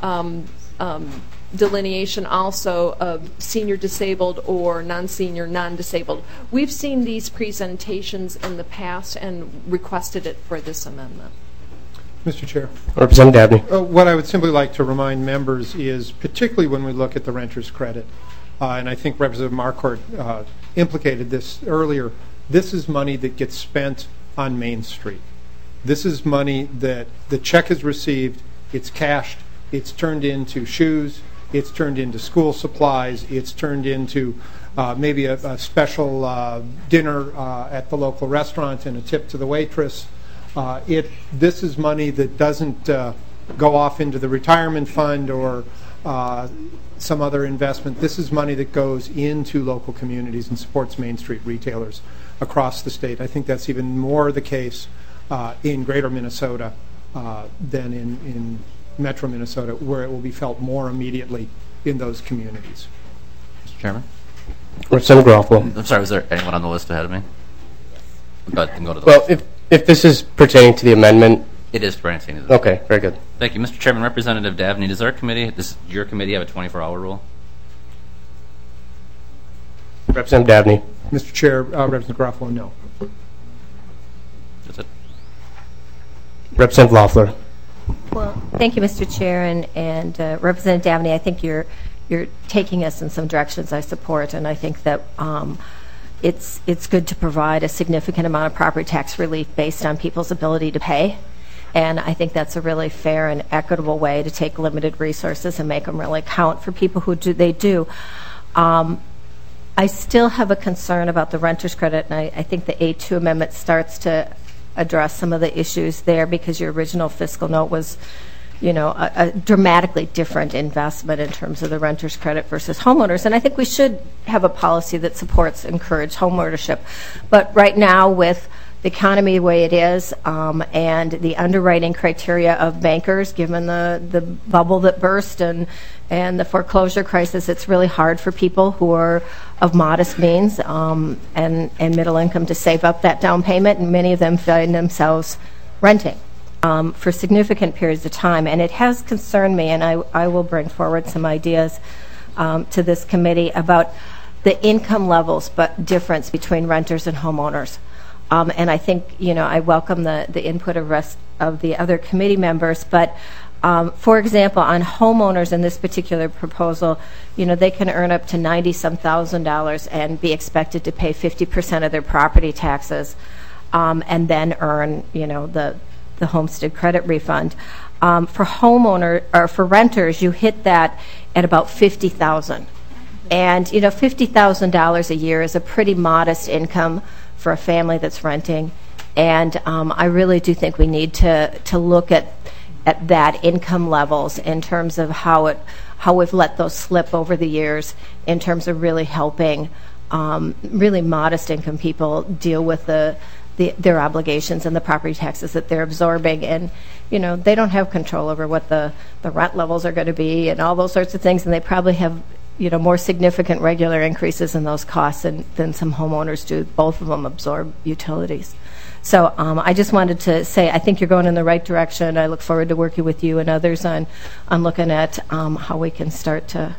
S3: delineation also of senior disabled or non-senior, non-disabled. We've seen these presentations in the past and requested it for this amendment.
S2: Mr. Chair.
S1: Representative Dabney.
S2: What I would simply like to remind members is, particularly when we look at the renter's credit, and I think Representative Marquardt implicated this earlier, this is money that gets spent on Main Street. This is money that the check is received, it's cashed, it's turned into shoes, it's turned into school supplies, it's turned into maybe a special dinner at the local restaurant and a tip to the waitress. This is money that doesn't go off into the retirement fund or some other investment. This is money that goes into local communities and supports Main Street retailers across the state. I think that's even more the case in greater Minnesota than in metro Minnesota, where it will be felt more immediately in those communities.
S13: Mr. Chairman?
S1: Representative Garofalo.
S13: I'm sorry, was there anyone on the list ahead of me? Go to the
S1: well,
S13: list.
S1: If this is pertaining to the amendment.
S13: It is pertaining to the
S1: Okay, very good.
S13: Thank you. Mr. Chairman, Representative Dabney, does your committee have a 24-hour rule?
S1: Representative Dabney.
S2: Mr. Chair, Representative Garofalo, no.
S13: That's it.
S1: Representative Loeffler.
S7: Well, thank you, Mr. Chair, and Representative Dabney. I think you're taking us in some directions I support, and I think that it's good to provide a significant amount of property tax relief based on people's ability to pay, and I think that's a really fair and equitable way to take limited resources and make them really count for people who they do. I still have a concern about the renter's credit, and I think the A2 amendment starts to address some of the issues there, because your original fiscal note was, a dramatically different investment in terms of the renter's credit versus homeowners. And I think we should have a policy that encourage homeownership. But right now, with the economy the way it is, and the underwriting criteria of bankers, given the bubble that burst and the foreclosure crisis, it's really hard for people who are of modest means and middle income to save up that down payment, and many of them find themselves renting for significant periods of time. And it has concerned me, and I will bring forward some ideas to this committee about the income levels but difference between renters and homeowners. And I think, I welcome the input of rest of the other committee members, but for example, on homeowners in this particular proposal, they can earn up to $90-some thousand and be expected to pay 50% of their property taxes, and then earn, the homestead credit refund. For renters, you hit that at about $50,000, and $50,000 a year is a pretty modest income for a family that's renting. And I really do think we need to look at that income levels in terms of how we've let those slip over the years in terms of really helping really modest income people deal with their obligations and the property taxes that they're absorbing. And, you know, they don't have control over what the rent levels are going to be and all those sorts of things, and they probably have, you know, more significant regular increases in those costs than some homeowners do. Both of them absorb utilities. So I just wanted to say I think you're going in the right direction. I look forward to working with you and others on looking at how we can start to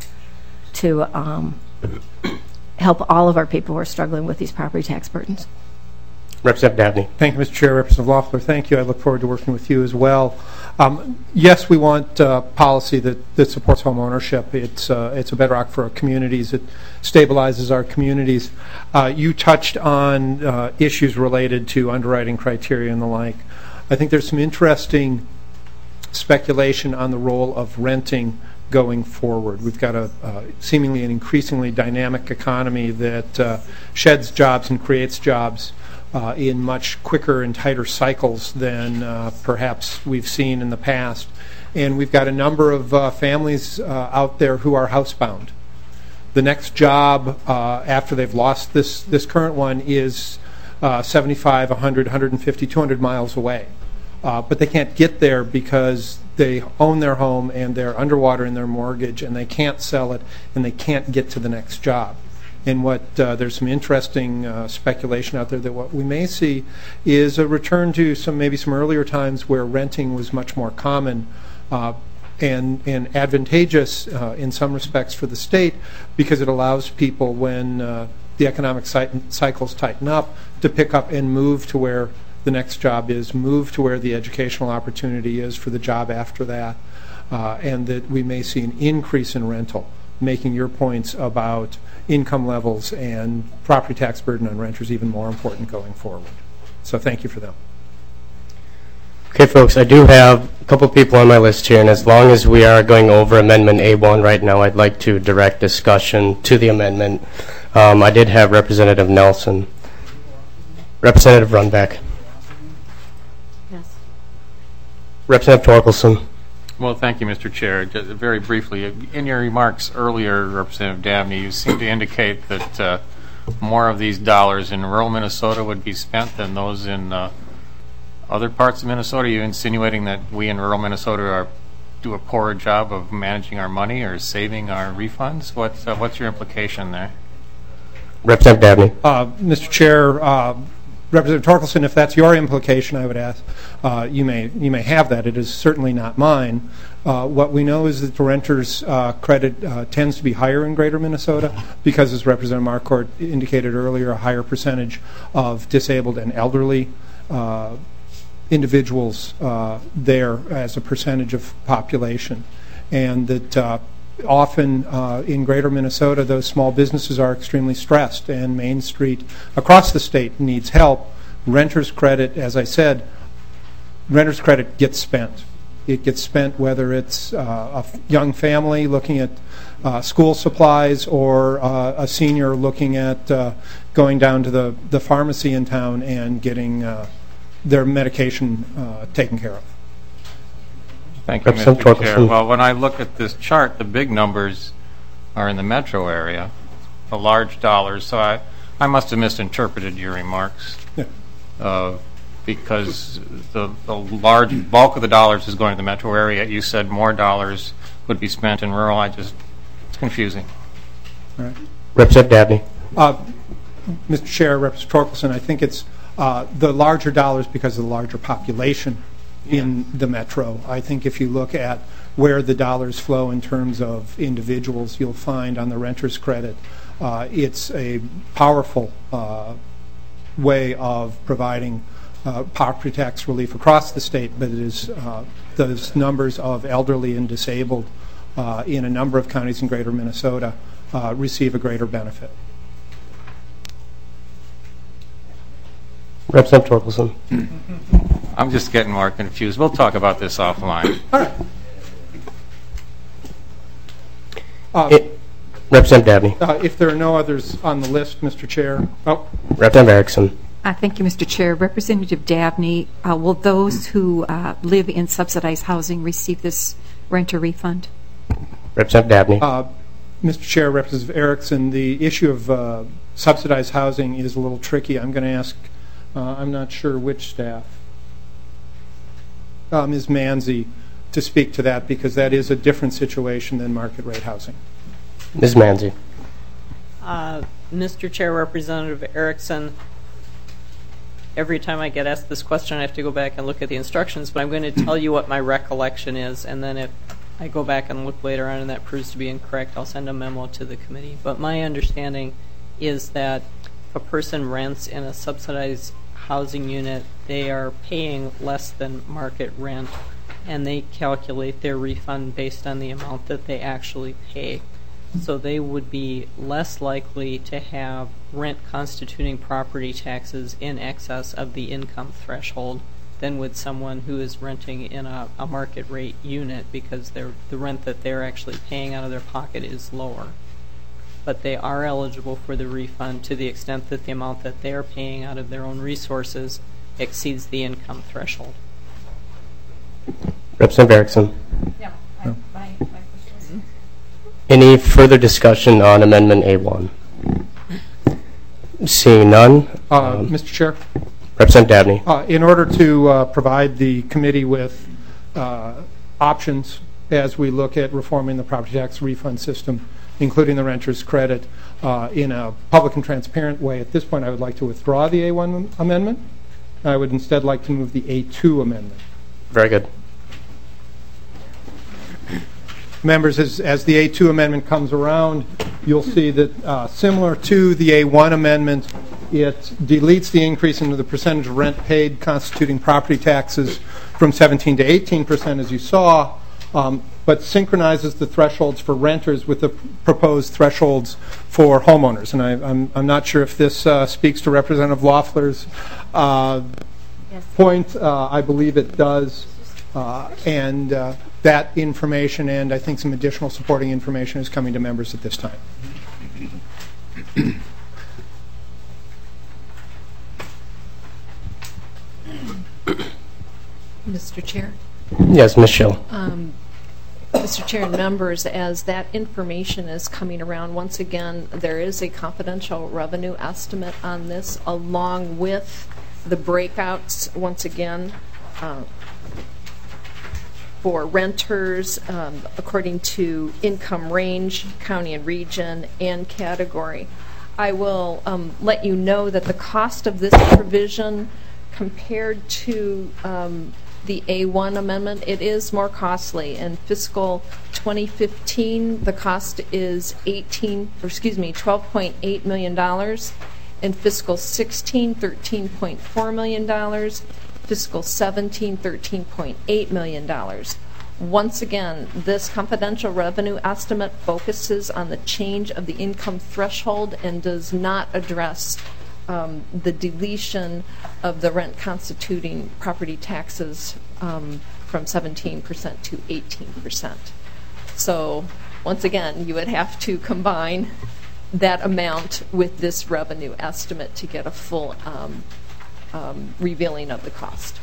S7: help all of our people who are struggling with these property tax burdens.
S1: Representative Dabney.
S2: Thank you, Mr. Chair. Representative Loeffler, thank you. I look forward to working with you as well. Yes, we want policy that supports home ownership. It's a bedrock for our communities. It stabilizes our communities. You touched on issues related to underwriting criteria and the like. I think there's some interesting speculation on the role of renting going forward. We've got a seemingly an increasingly dynamic economy that sheds jobs and creates jobs in much quicker and tighter cycles than perhaps we've seen in the past. And we've got a number of families out there who are housebound. The next job after they've lost this current one is 75, 100, 150, 200 miles away. But they can't get there because they own their home and they're underwater in their mortgage and they can't sell it and they can't get to the next job. And there's some interesting speculation out there that what we may see is a return to maybe some earlier times where renting was much more common and advantageous in some respects for the state, because it allows people, when the economic cycles tighten up, to pick up and move to where the next job is, move to where the educational opportunity is for the job after that, and that we may see an increase in rental, making your points about income levels and property tax burden on renters even more important going forward. So thank you for them.
S1: Okay, folks, I do have a couple people on my list here, and as long as we are going over Amendment A1 right now, I'd like to direct discussion to the amendment. I did have Representative Nelson. Representative Runbeck.
S4: Yes.
S1: Representative Torkelson.
S9: Well, thank you, Mr. Chair. Just very briefly, in your remarks earlier, Representative Dabney, you seem to indicate that more of these dollars in rural Minnesota would be spent than those in other parts of Minnesota. Are you insinuating that we in rural Minnesota do a poorer job of managing our money or saving our refunds? What's your implication there?
S1: Representative Dabney.
S2: Mr. Chair, Representative Torkelson, if that's your implication, I would ask, you may have that. It is certainly not mine. What we know is that the renters' credit tends to be higher in Greater Minnesota because, as Representative Marquardt indicated earlier, a higher percentage of disabled and elderly individuals there as a percentage of population, and that often in Greater Minnesota, those small businesses are extremely stressed, and Main Street across the state needs help. Renters' credit, as I said, renters' credit gets spent. It gets spent whether it's a young family looking at school supplies or a senior looking at going down to the pharmacy in town and getting their medication taken care of.
S9: Thank you, Mr. Chair. Well, when I look at this chart, the big numbers are in the metro area, the large dollars. So I must have misinterpreted your remarks, because the large bulk of the dollars is going to the metro area. You said more dollars would be spent in rural. It's confusing.
S2: All right.
S1: Representative Dabney.
S2: Mr. Chair, Representative Torkelson, I think it's the larger dollars because of the larger population in the metro. I think if you look at where the dollars flow in terms of individuals, you'll find on the renter's credit, it's a powerful way of providing property tax relief across the state, but it is those numbers of elderly and disabled in a number of counties in Greater Minnesota receive a greater benefit.
S1: Representative Torkelson.
S9: I'm just getting more confused. We'll talk about this offline.
S2: All right.
S1: Representative Dabney.
S2: If there are no others on the list, Mr. Chair.
S1: Representative Erickson.
S12: Thank you, Mr. Chair. Representative Dabney, will those who live in subsidized housing receive this renter refund?
S1: Representative Dabney.
S2: Mr. Chair, Representative Erickson, the issue of subsidized housing is a little tricky. I'm going to ask, I'm not sure which staff, Ms. Manzi, to speak to that, because that is a different situation than market rate housing.
S1: Ms. Manzi.
S6: Mr. Chair, Representative Erickson, every time I get asked this question, I have to go back and look at the instructions, but I'm going to tell you what my recollection is, and then if I go back and look later on and that proves to be incorrect, I'll send a memo to the committee. But my understanding is that if a person rents in a subsidized housing unit, they are paying less than market rent, and they calculate their refund based on the amount that they actually pay. So they would be less likely to have rent constituting property taxes in excess of the income threshold than would someone who is renting in a market rate unit, because the rent that they're actually paying out of their pocket is lower. But they are eligible for the refund to the extent that the amount that they're paying out of their own resources exceeds the income threshold.
S1: Representative Erickson.
S12: Yeah, my question.
S1: Any further discussion on Amendment A1? Seeing none.
S2: Mr. Chair?
S1: Representative Dabney.
S2: In order to provide the committee with options as we look at reforming the property tax refund system, including the renter's credit, in a public and transparent way, at this point I would like to withdraw the A1 amendment. I would instead like to move the A2 amendment.
S1: Very good.
S2: Members, as the A2 amendment comes around, you'll see that similar to the A1 amendment, it deletes the increase into the percentage of rent paid constituting property taxes from 17 to 18%, as you saw, but synchronizes the thresholds for renters with the proposed thresholds for homeowners. And I'm not sure if this speaks to Representative Loeffler's point. I believe it does. And that information and I think some additional supporting information is coming to members at this time.
S3: Mr. Chair?
S1: Yes, Ms. Schill.
S3: Mr. Chair and members, as that information is coming around, once again, there is a confidential revenue estimate on this, along with the breakouts, once again, for renters according to income range, county and region, and category. I will let you know that the cost of this provision compared to the A1 amendment, it is more costly. In fiscal 2015, the cost is $12.8 million. In fiscal 16, $13.4 million. Fiscal 17, $13.8 million. Once again, this confidential revenue estimate focuses on the change of the income threshold and does not address the deletion of the rent constituting property taxes from 17% to 18%. So once again, you would have to combine that amount with this revenue estimate to get a full revealing of the cost.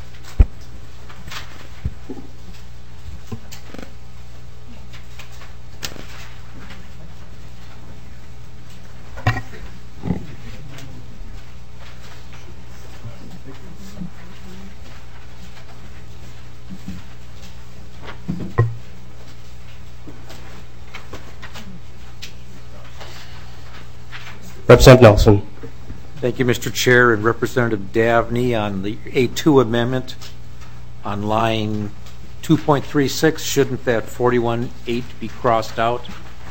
S1: Representative Nelson.
S14: Thank you, Mr. Chair, and Representative Dabney on the A2 amendment on line 2.36. Shouldn't that 41.8 be crossed out?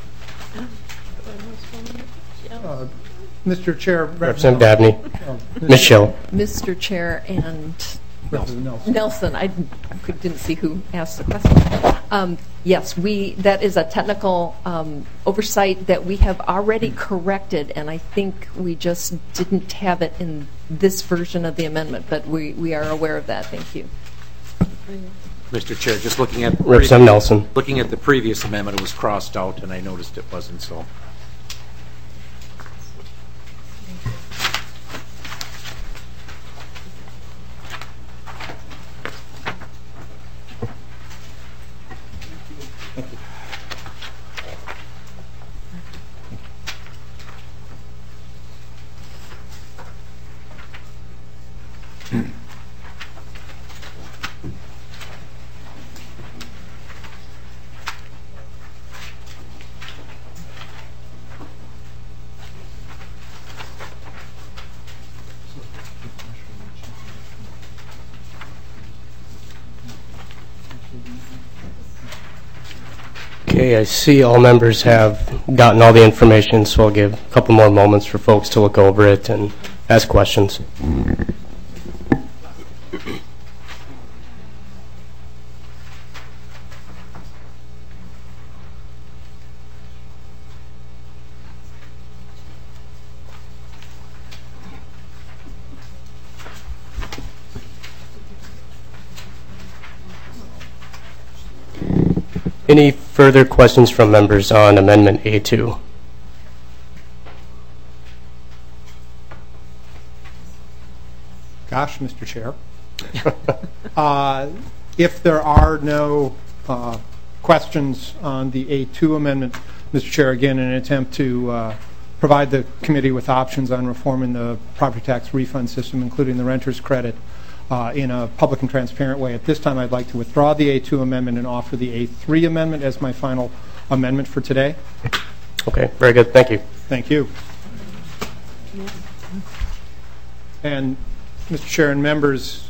S2: Mr. Chair,
S1: Representative Dabney. Ms. Schill.
S3: Mr. Chair and Nelson, I didn't see who asked the question. Yes, that is a technical oversight that we have already corrected, and I think we just didn't have it in this version of the amendment, but we are aware of that. Thank you.
S14: Mr. Chair, just looking at
S1: Representative Nelson.
S14: Looking at the previous amendment, it was crossed out, and I noticed it wasn't so.
S1: Okay, I see all members have gotten all the information, so I'll give a couple more moments for folks to look over it and ask questions. Any further questions from members on Amendment A2?
S2: Gosh, Mr. Chair. If there are no questions on the A2 amendment, Mr. Chair, again, in an attempt to provide the committee with options on reforming the property tax refund system, including the renter's credit, in a public and transparent way. At this time, I'd like to withdraw the A2 amendment and offer the A3 amendment as my final amendment for today.
S1: Okay, very good. Thank you.
S2: Thank you. And Mr. Chair and members,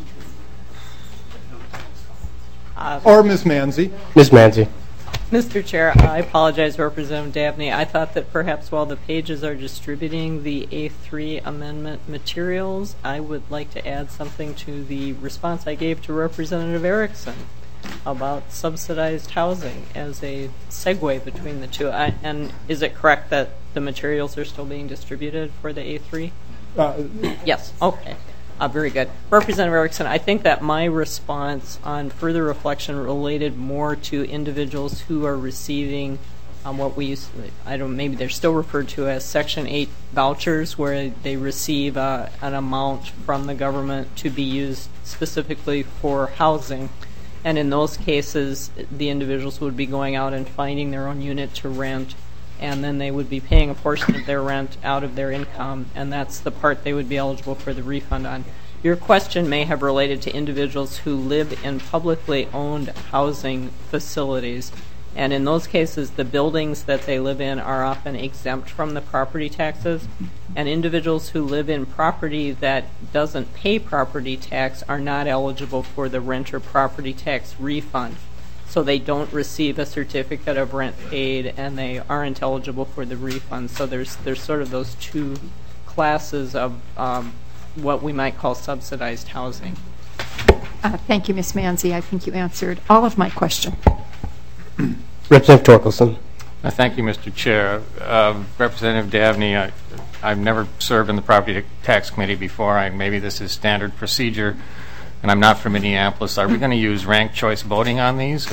S2: or Ms. Manzi.
S1: Ms. Manzi.
S6: Mr. Chair, I apologize, Representative Dabney. I thought that perhaps while the pages are distributing the A3 amendment materials, I would like to add something to the response I gave to Representative Erickson about subsidized housing as a segue between the two. And is it correct that the materials are still being distributed for the A3? Yes, okay. Very good. Representative Erickson, I think that my response on further reflection related more to individuals who are receiving what we used to, maybe they're still referred to as Section 8 vouchers, where they receive an amount from the government to be used specifically for housing. And in those cases, the individuals would be going out and finding their own unit to rent, and then they would be paying a portion of their rent out of their income, and that's the part they would be eligible for the refund on. Your question may have related to individuals who live in publicly owned housing facilities, and in those cases, the buildings that they live in are often exempt from the property taxes, and individuals who live in property that doesn't pay property tax are not eligible for the renter property tax refund. So they don't receive a certificate of rent paid, and they aren't eligible for the refund. So there's sort of those two classes of what we might call subsidized housing.
S12: Thank you, Ms. Manzi. I think you answered all of my question.
S1: Representative Torkelson.
S9: Thank you, Mr. Chair. Representative Dabney, I've never served in the Property Tax Committee before. Maybe this is standard procedure, and I'm not from Minneapolis. Are we going to use ranked choice voting on these?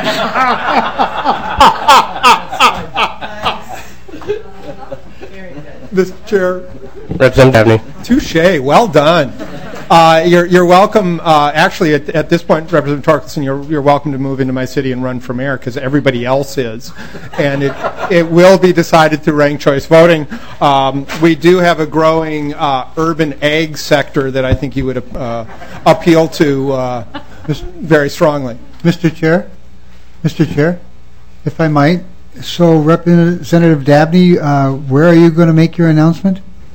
S2: Mr. Chair.
S1: Representative Dabney.
S2: Touche. Well done. You're welcome. Actually, at this point, Representative Torkelson, you're welcome to move into my city and run for mayor, because everybody else is, and it will be decided through ranked choice voting. We do have a growing urban ag sector that I think you would appeal to very strongly.
S15: Mr. Chair, if I might. So, Representative Dabney, where are you going to make your announcement?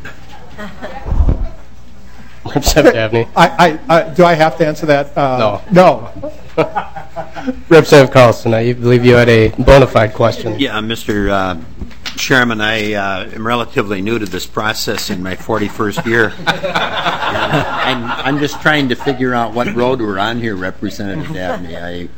S1: Representative Dabney.
S2: Do I have to answer that?
S1: No.
S2: No.
S1: Representative Carlson, I believe you had a bona fide question.
S16: Yeah, Mr. Chairman, I am relatively new to this process in my 41st year. I'm just trying to figure out what road we're on here, Representative Dabney.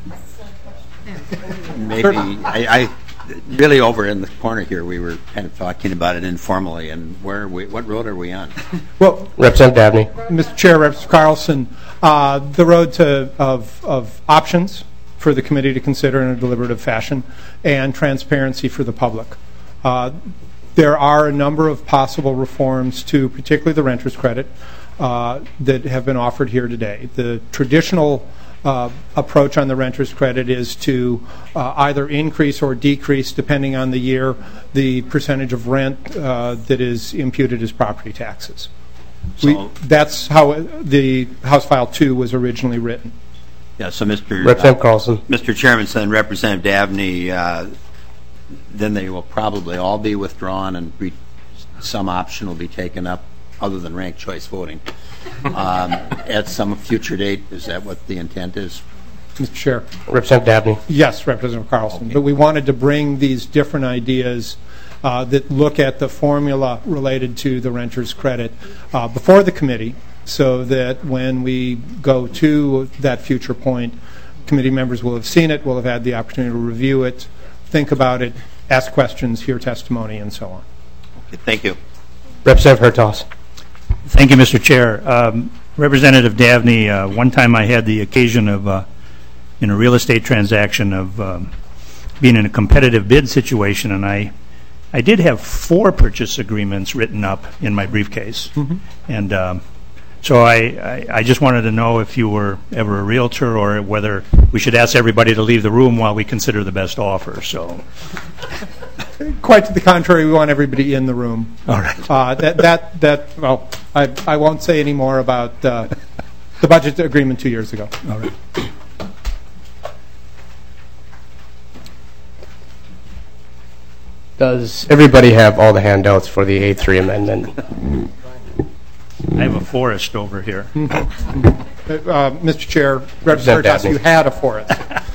S16: Really over in the corner here, we were kind of talking about it informally, and what road are we on?
S2: Well,
S1: Representative Dabney.
S2: Mr. Chair, Representative Carlson, the road of options for the committee to consider in a deliberative fashion, and transparency for the public. There are a number of possible reforms to particularly the renter's credit that have been offered here today. The traditional approach on the renter's credit is to either increase or decrease, depending on the year, the percentage of rent that is imputed as property taxes. That's how the House File 2 was originally written.
S16: Yeah, so
S1: Representative Carlson.
S16: Mr. Chairman, so then Representative Dabney, then they will probably all be withdrawn, and some option will be taken up other than ranked choice voting at some future date. Is that what the intent is?
S2: Mr. Chair.
S1: Representative Dabney.
S2: Yes, Representative Carlson. But we wanted to bring these different ideas that look at the formula related to the renter's credit before the committee, so that when we go to that future point, committee members will have seen it, will have had the opportunity to review it, think about it, ask questions, hear testimony, and so on.
S16: Okay, thank you.
S1: Representative Hertaus.
S5: Thank you, Mr. Chair. Representative Dabney, one time I had the occasion of, in a real estate transaction, of being in a competitive bid situation, and I did have 4 purchase agreements written up in my briefcase. And so I just wanted to know if you were ever a realtor, or whether we should ask everybody to leave the room while we consider the best offer. So,
S2: quite to the contrary, we want everybody in the room.
S5: All right.
S2: Well, I won't say any more about the budget agreement 2 years ago.
S5: All right.
S1: Does everybody have all the handouts for the A3 amendment?
S5: I have a forest over here.
S2: Mr. Chair, Representative Hertaus, you had a forest.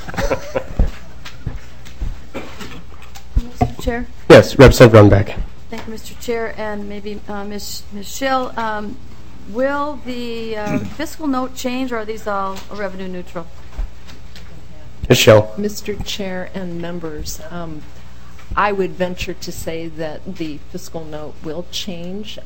S4: Mr. Chair?
S1: Yes, Representative Runbeck.
S4: Thank you, Mr. Chair, and maybe Ms. Schill. Will the fiscal note change, or are these all revenue neutral?
S1: Ms. Schill.
S3: Mr. Chair and members, I would venture to say that the fiscal note will change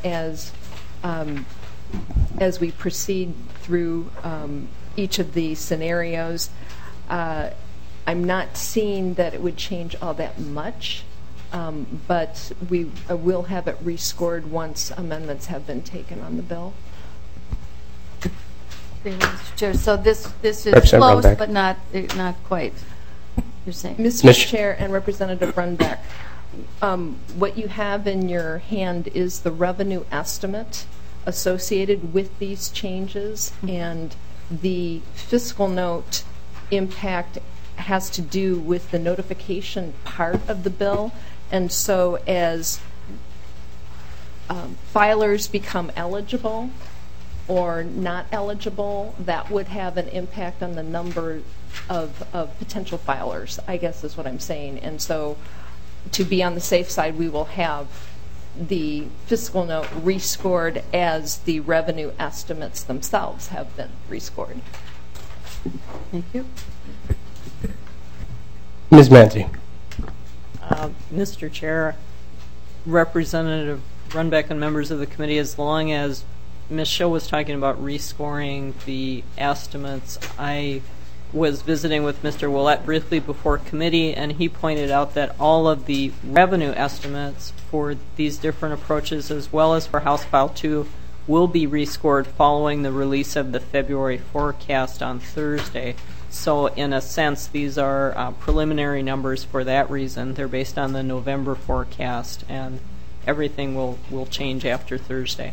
S3: as we proceed through each of the scenarios. I'm not seeing that it would change all that much, but we will have it rescored once amendments have been taken on the bill.
S4: Thank you, Mr. Chair. So this is close, but not quite. You're saying,
S3: Mr. Chair and Representative Runbeck, what you have in your hand is the revenue estimate associated with these changes, and the fiscal note impact has to do with the notification part of the bill. And so as filers become eligible or not eligible, that would have an impact on the number of potential filers, I guess is what I'm saying. And so to be on the safe side, we will have the fiscal note rescored as the revenue estimates themselves have been rescored.
S4: Thank you.
S1: Ms. Manzi.
S6: Mr. Chair, Representative Runbeck and members of the committee, as long as Ms. Schill was talking about rescoring the estimates, I was visiting with Mr. Willett briefly before committee, and he pointed out that all of the revenue estimates for these different approaches, as well as for House File 2, will be rescored following the release of the February forecast on Thursday. So in a sense, these are preliminary numbers for that reason. They're based on the November forecast, and everything will change after Thursday.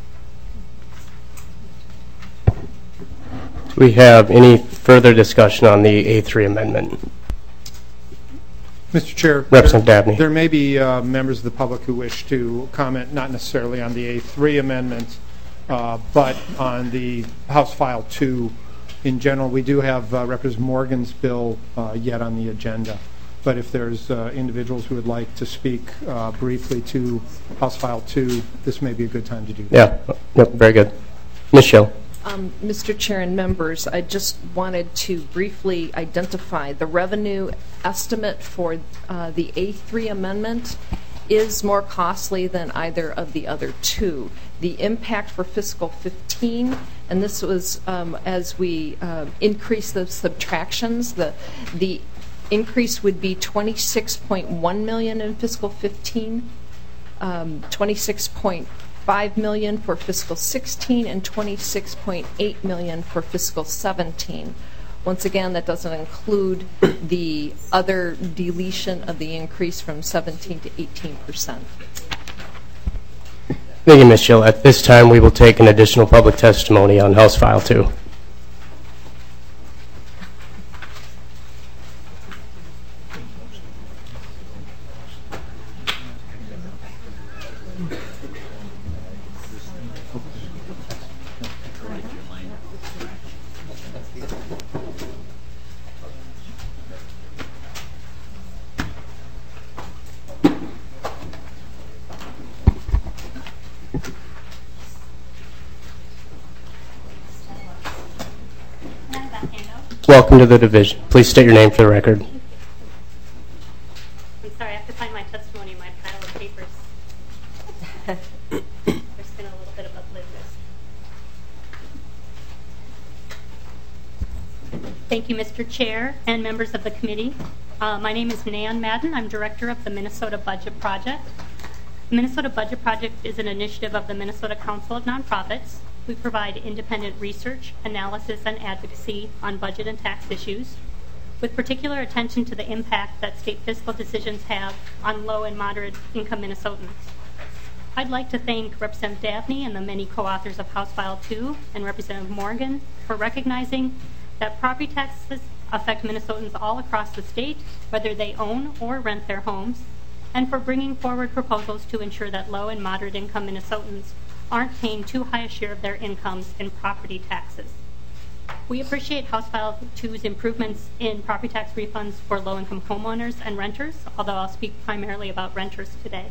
S1: Do we have any further discussion on the A3 amendment?
S2: Mr. Chair,
S1: Representative Dabney.
S2: There may be members of the public who wish to comment, not necessarily on the A3 amendment, but on the House File 2 in general. We do have Representative Morgan's bill yet on the agenda. But if there's individuals who would like to speak briefly to House File 2, this may be a good time to do that.
S1: Yeah, yep, very good. Ms. Schill.
S3: Mr. Chair and members, I just wanted to briefly identify the revenue estimate for the A3 amendment is more costly than either of the other two. The impact for fiscal 15, and this was as we increase the subtractions, the increase would be $26.1 million in fiscal 15, $26.5 million for fiscal 16, and $26.8 million for fiscal 17. Once again, that doesn't include the other deletion of the increase from 17 to 18%.
S1: Thank you, Ms. Schill. At this time, we will take an additional public testimony on House File 2. Welcome to the division. Please state your name for the record.
S17: I'm sorry, I have to find my testimony in my pile of papers. There's been a little bit of a blizzard. Thank you, Mr. Chair and members of the committee. My name is Nan Madden. I'm director of the Minnesota Budget Project. The Minnesota Budget Project is an initiative of the Minnesota Council of Nonprofits. We provide independent research, analysis, and advocacy on budget and tax issues, with particular attention to the impact that state fiscal decisions have on low and moderate income Minnesotans. I'd like to thank Representative Dabney and the many co-authors of House File 2 and Representative Morgan for recognizing that property taxes affect Minnesotans all across the state, whether they own or rent their homes, and for bringing forward proposals to ensure that low and moderate income Minnesotans aren't paying too high a share of their incomes in property taxes. We appreciate House File 2's improvements in property tax refunds for low-income homeowners and renters, although I'll speak primarily about renters today.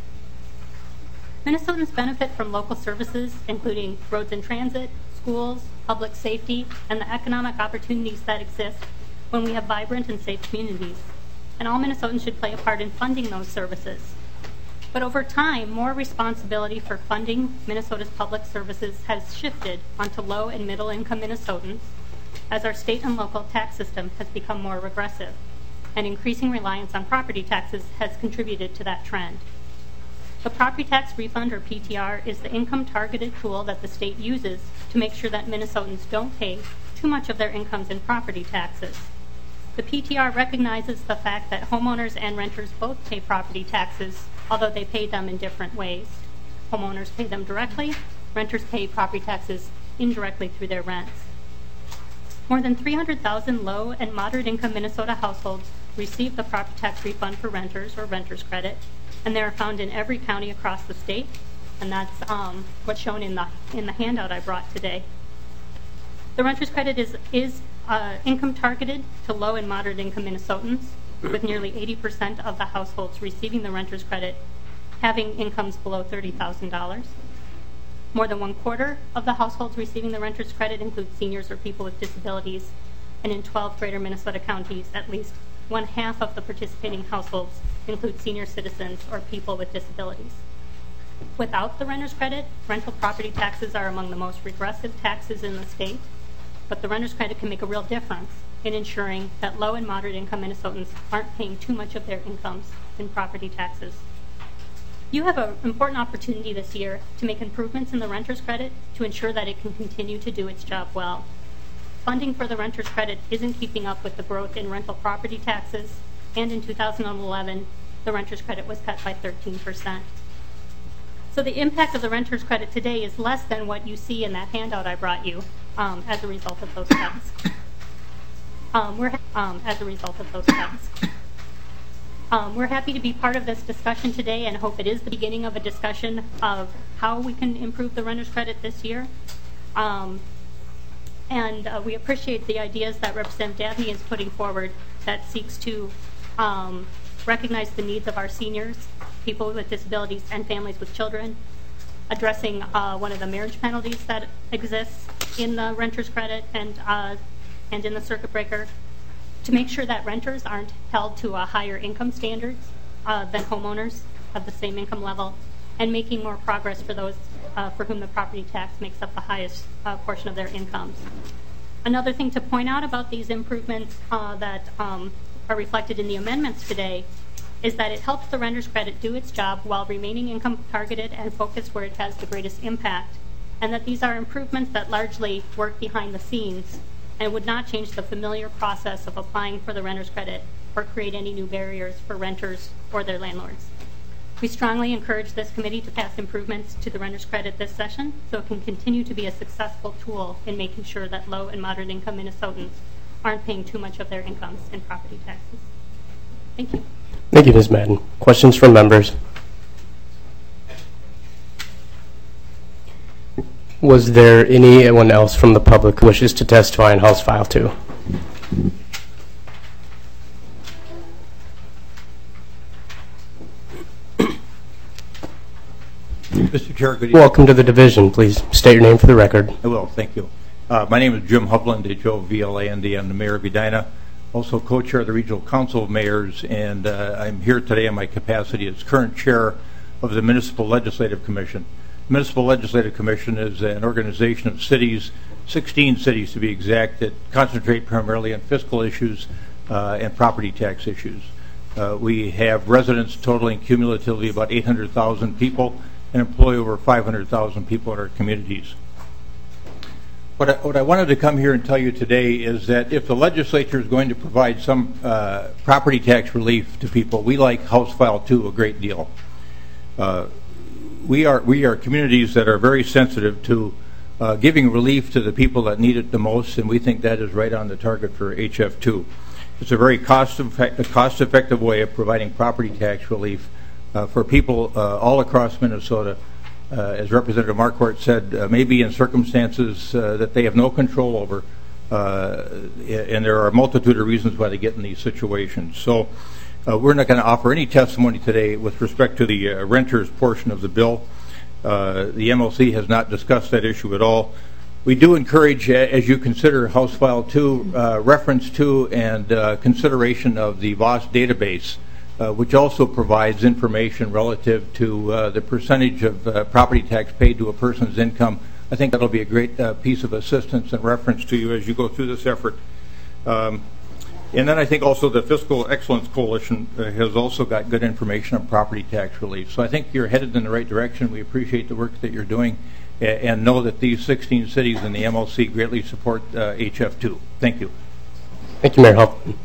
S17: Minnesotans benefit from local services, including roads and transit, schools, public safety, and the economic opportunities that exist when we have vibrant and safe communities. And all Minnesotans should play a part in funding those services. But over time, more responsibility for funding Minnesota's public services has shifted onto low and middle income Minnesotans as our state and local tax system has become more regressive, and increasing reliance on property taxes has contributed to that trend. The Property Tax Refund, or PTR, is the income-targeted tool that the state uses to make sure that Minnesotans don't pay too much of their incomes in property taxes. The PTR recognizes the fact that homeowners and renters both pay property taxes, although they pay them in different ways. Homeowners pay them directly, renters pay property taxes indirectly through their rents. More than 300,000 low and moderate income Minnesota households receive the property tax refund for renters or renter's credit, and they are found in every county across the state, and that's what's shown in the handout I brought today. The renter's credit is income targeted to low and moderate income Minnesotans, with nearly 80% of the households receiving the renter's credit having incomes below $30,000. More than 1/4 of the households receiving the renter's credit include seniors or people with disabilities, and in 12 greater Minnesota counties, at least 1/2 of the participating households include senior citizens or people with disabilities. Without the renter's credit, rental property taxes are among the most regressive taxes in the state, but the renter's credit can make a real difference in ensuring that low and moderate income Minnesotans aren't paying too much of their incomes in property taxes. You have an important opportunity this year to make improvements in the renter's credit to ensure that it can continue to do its job well. Funding for the renter's credit isn't keeping up with the growth in rental property taxes, and in 2011, the renter's credit was cut by 13%. So the impact of the renter's credit today is less than what you see in that handout I brought you as a result of those cuts. We're happy to be part of this discussion today and hope it is the beginning of a discussion of how we can improve the renter's credit this year. We appreciate the ideas that Representative Dabney is putting forward that seeks to recognize the needs of our seniors, people with disabilities, and families with children, addressing one of the marriage penalties that exists in the renter's credit and in the circuit breaker, to make sure that renters aren't held to a higher income standards than homeowners of the same income level, and making more progress for those for whom the property tax makes up the highest portion of their incomes. Another thing to point out about these improvements that are reflected in the amendments today is that it helps the renter's credit do its job while remaining income targeted and focused where it has the greatest impact, and that these are improvements that largely work behind the scenes and would not change the familiar process of applying for the renter's credit or create any new barriers for renters or their landlords. We strongly encourage this committee to pass improvements to the renter's credit this session so it can continue to be a successful tool in making sure that low and moderate income Minnesotans aren't paying too much of their incomes in property taxes. Thank you.
S1: Thank you, Ms. Madden. Questions from members? Was there anyone else from the public who wishes to testify on House File 2?
S18: Mr. Chair, good evening.
S1: Welcome to the division. Please state your name for the record.
S18: I will, thank you. My name is Jim Hovland, H-O-V-L-A-N-D. I'm the mayor of Edina, also co-chair of the Regional Council of Mayors, and I'm here today in my capacity as current chair of the Municipal Legislative Commission. The Municipal Legislative Commission is an organization of cities, 16 cities to be exact, that concentrate primarily on fiscal issues and property tax issues. We have residents totaling cumulatively about 800,000 people and employ over 500,000 people in our communities. What I wanted to come here and tell you today is that if the legislature is going to provide some property tax relief to people, we like House File 2 a great deal. We are communities that are very sensitive to giving relief to the people that need it the most, and we think that is right on the target for HF2. It's a very cost-effective way of providing property tax relief for people all across Minnesota. As Representative Marquardt said, maybe in circumstances that they have no control over, and there are a multitude of reasons why they get in these situations. So we're not going to offer any testimony today with respect to the renters portion of the bill. The MLC has not discussed that issue at all. We do encourage, as you consider House File 2, reference to and consideration of the VOS database, which also provides information relative to the percentage of property tax paid to a person's income. I think that'll be a great piece of assistance and reference to you as you go through this effort. And then I think also the Fiscal Excellence Coalition has also got good information on property tax relief. So I think you're headed in the right direction. We appreciate the work that you're doing and know that these 16 cities in the MLC greatly support HF2. Thank you.
S1: Thank you, Mayor Hoffman.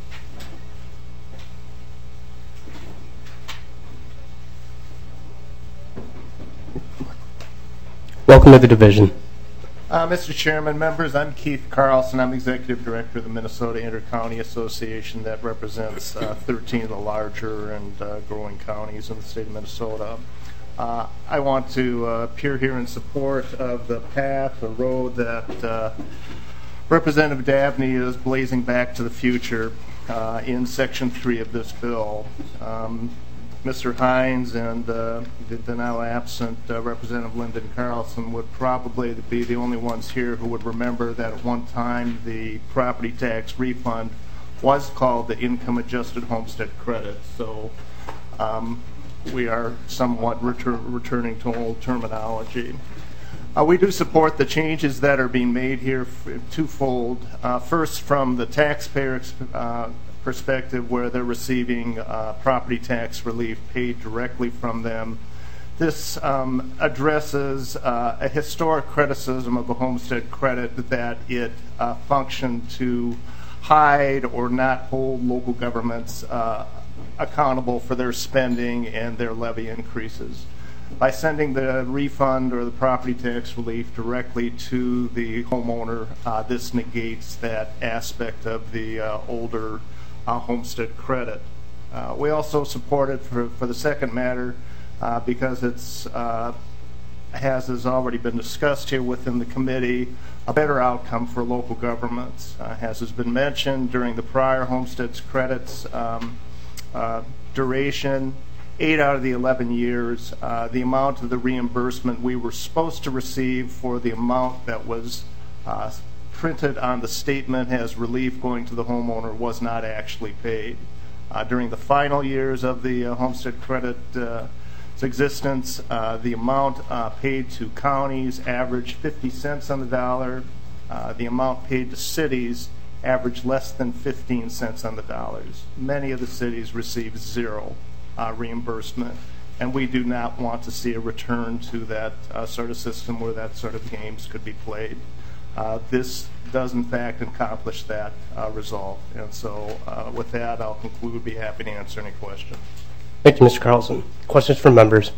S1: Welcome to the division.
S19: Mr. Chairman, members, I'm Keith Carlson. I'm Executive Director of the Minnesota Intercounty Association that represents 13 of the larger and growing counties in the state of Minnesota. I want to appear here in support of the path, the road that Representative Dabney is blazing back to the future in Section 3 of this bill. Mr. Hines and the now absent Representative Lyndon Carlson would probably be the only ones here who would remember that at one time the property tax refund was called the income adjusted homestead credit. So we are somewhat returning to old terminology. We do support the changes that are being made here twofold. First, from the taxpayer perspective, where they're receiving property tax relief paid directly from them. This addresses a historic criticism of the homestead credit that it functioned to hide or not hold local governments accountable for their spending and their levy increases. By sending the refund or the property tax relief directly to the homeowner, this negates that aspect of the older homestead credit. We also support it for the second matter because it's has already been discussed here within the committee, a better outcome for local governments. As has been mentioned during the prior homesteads credits duration, 8 out of the 11 years, the amount of the reimbursement we were supposed to receive for the amount that was printed on the statement as relief going to the homeowner was not actually paid. During the final years of the homestead credit existence, the amount paid to counties averaged 50 cents on the dollar. The amount paid to cities averaged less than 15 cents on the dollars. Many of the cities received zero reimbursement, and we do not want to see a return to that sort of system where that sort of games could be played. This does in fact accomplish that result, and so with that I'll conclude. Be happy to answer any questions.
S1: Thank you, Mr. Carlson. Questions from members?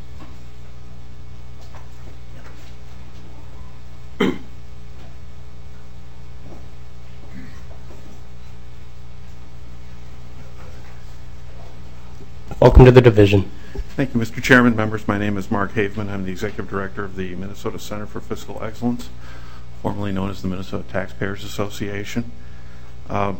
S1: Welcome to the division.
S20: Thank you, Mr. Chairman. Members, my name is Mark Haveman. I'm the Executive Director of the Minnesota Center for Fiscal Excellence, formerly known as the Minnesota Taxpayers Association.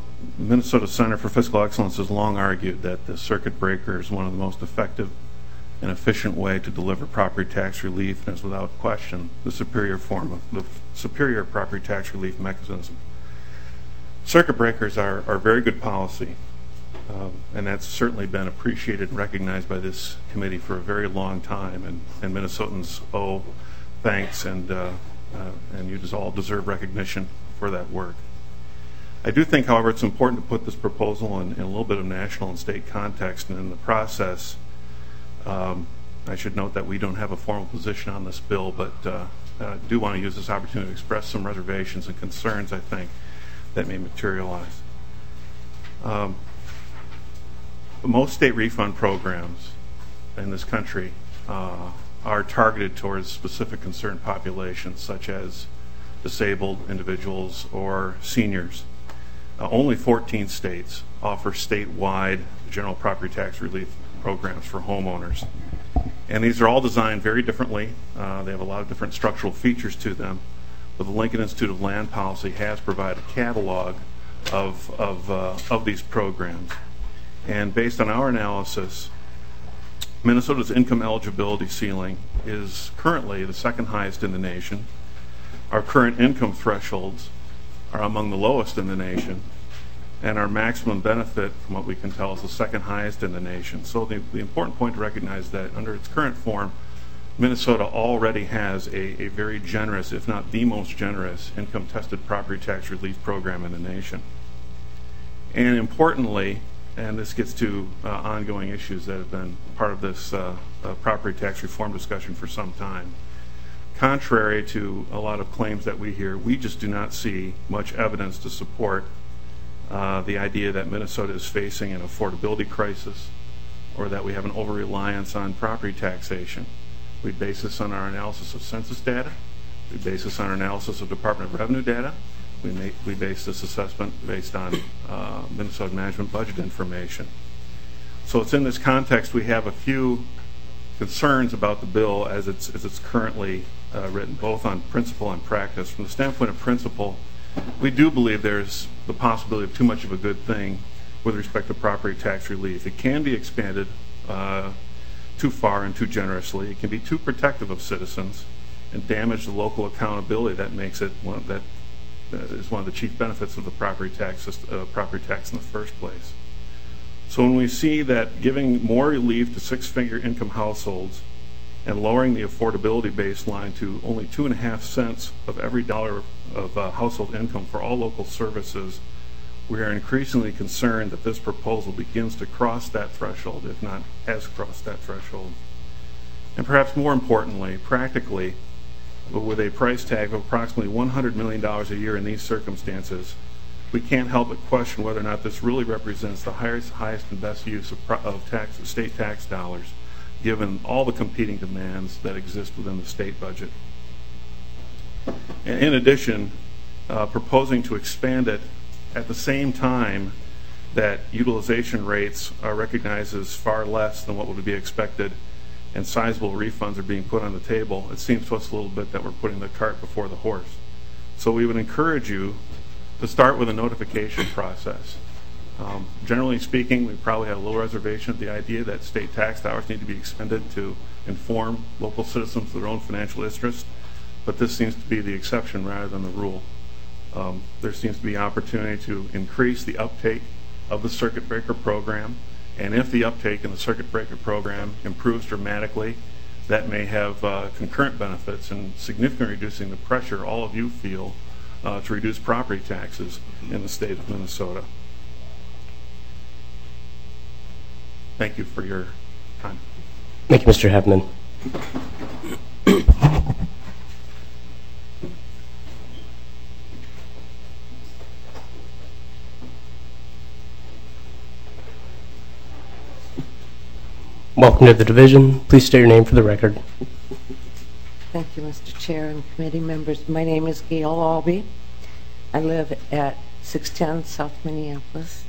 S20: Minnesota Center for Fiscal Excellence has long argued that the circuit breaker is one of the most effective an efficient way to deliver property tax relief and is without question the superior property tax relief mechanism. Circuit breakers are very good policy, and that's certainly been appreciated and recognized by this committee for a very long time, and Minnesotans owe thanks, and you all deserve recognition for that work. I do think, however, it's important to put this proposal in a little bit of national and state context, and in the process, I should note that we don't have a formal position on this bill, but I do want to use this opportunity to express some reservations and concerns, I think, that may materialize. Most state refund programs in this country are targeted towards specific concerned populations, such as disabled individuals or seniors. Only 14 states offer statewide general property tax relief programs for homeowners. And these are all designed very differently. They have a lot of different structural features to them. But the Lincoln Institute of Land Policy has provided a catalog of these programs. And based on our analysis, Minnesota's income eligibility ceiling is currently the second highest in the nation. Our current income thresholds are among the lowest in the nation, and our maximum benefit, from what we can tell, is the second highest in the nation. So the important point to recognize is that under its current form, Minnesota already has a very generous, if not the most generous, income-tested property tax relief program in the nation. And importantly, and this gets to ongoing issues that have been part of this property tax reform discussion for some time, contrary to a lot of claims that we hear, we just do not see much evidence to support the idea that Minnesota is facing an affordability crisis or that we have an over-reliance on property taxation. We base this on our analysis of census data. We base this on our analysis of Department of Revenue data. We base this assessment based on Minnesota management budget information. So it's in this context we have a few concerns about the bill as it's currently written, both on principle and practice. From the standpoint of principle, we do believe there's the possibility of too much of a good thing with respect to property tax relief. It can be expanded too far and too generously. It can be too protective of citizens and damage the local accountability that makes it that is one of the chief benefits of the property tax in the first place. So when we see that giving more relief to six-figure income households and lowering the affordability baseline to only 2.5 cents of every dollar of household income for all local services, we are increasingly concerned that this proposal begins to cross that threshold, if not has crossed that threshold. And perhaps more importantly, practically, with a price tag of approximately $100 million a year in these circumstances, we can't help but question whether or not this really represents the highest and best use of state tax dollars, given all the competing demands that exist within the state budget. In addition, proposing to expand it at the same time that utilization rates are recognized as far less than what would be expected and sizable refunds are being put on the table, it seems to us a little bit that we're putting the cart before the horse. So we would encourage you to start with a notification process. Generally speaking, we probably have a little reservation of the idea that state tax dollars need to be expended to inform local citizens of their own financial interest, but this seems to be the exception rather than the rule. There seems to be opportunity to increase the uptake of the circuit breaker program, and if the uptake in the circuit breaker program improves dramatically, that may have concurrent benefits in significantly reducing the pressure all of you feel to reduce property taxes in the state of Minnesota. Thank you for your time.
S1: Thank you, Mr. Hebman. Welcome to the division. Please state your name for the record.
S21: Thank you, Mr. Chair and committee members. My name is Gail Albee. I live at 610 South Minneapolis.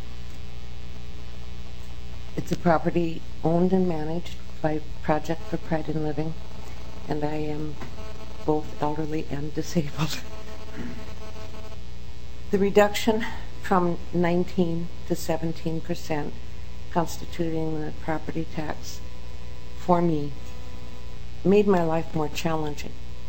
S21: It's a property owned and managed by Project for Pride in Living, and I am both elderly and disabled. The reduction from 19 to 17%, constituting the property tax for me made my life more challenging.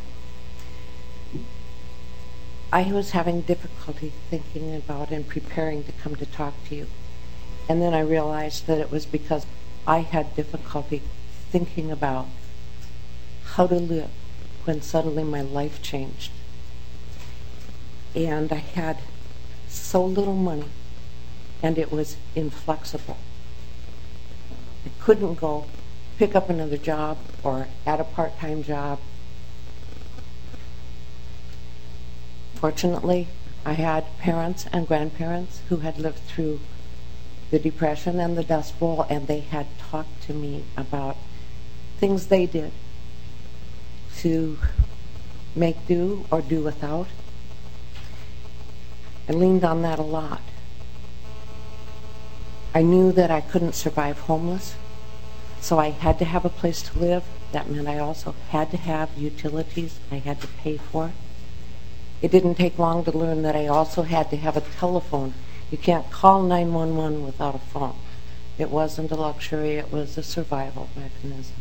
S21: I was having difficulty thinking about and preparing to come to talk to you. And then I realized that it was because I had difficulty thinking about how to live when suddenly my life changed. And I had so little money, and it was inflexible. I couldn't go pick up another job or add a part-time job. Fortunately, I had parents and grandparents who had lived through the Depression and the Dust Bowl, and they had talked to me about things they did to make do or do without. I leaned on that a lot. I knew that I couldn't survive homeless, so I had to have a place to live. That meant I also had to have utilities I had to pay for. It didn't take long to learn that I also had to have a telephone. You can't call 911 without a phone. It wasn't a luxury, it was a survival mechanism.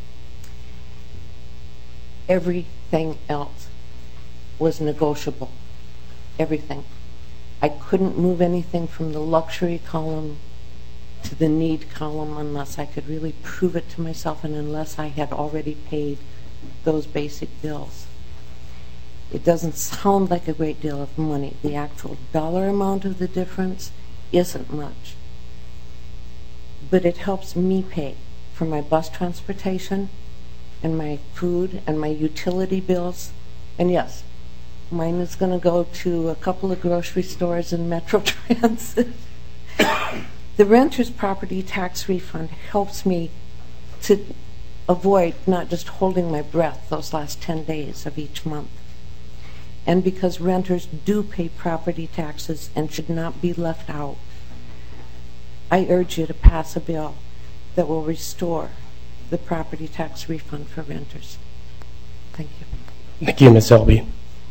S21: Everything else was negotiable. Everything. I couldn't move anything from the luxury column to the need column unless I could really prove it to myself and unless I had already paid those basic bills. It doesn't sound like a great deal of money. The actual dollar amount of the difference isn't much. But it helps me pay for my bus transportation and my food and my utility bills. And yes, mine is going to go to a couple of grocery stores and Metro Transit. The renter's property tax refund helps me to avoid not just holding my breath those last 10 days of each month. And because renters do pay property taxes and should not be left out, I urge you to pass a bill that will restore the property tax refund for renters. Thank you.
S1: Thank you, Ms. Selby.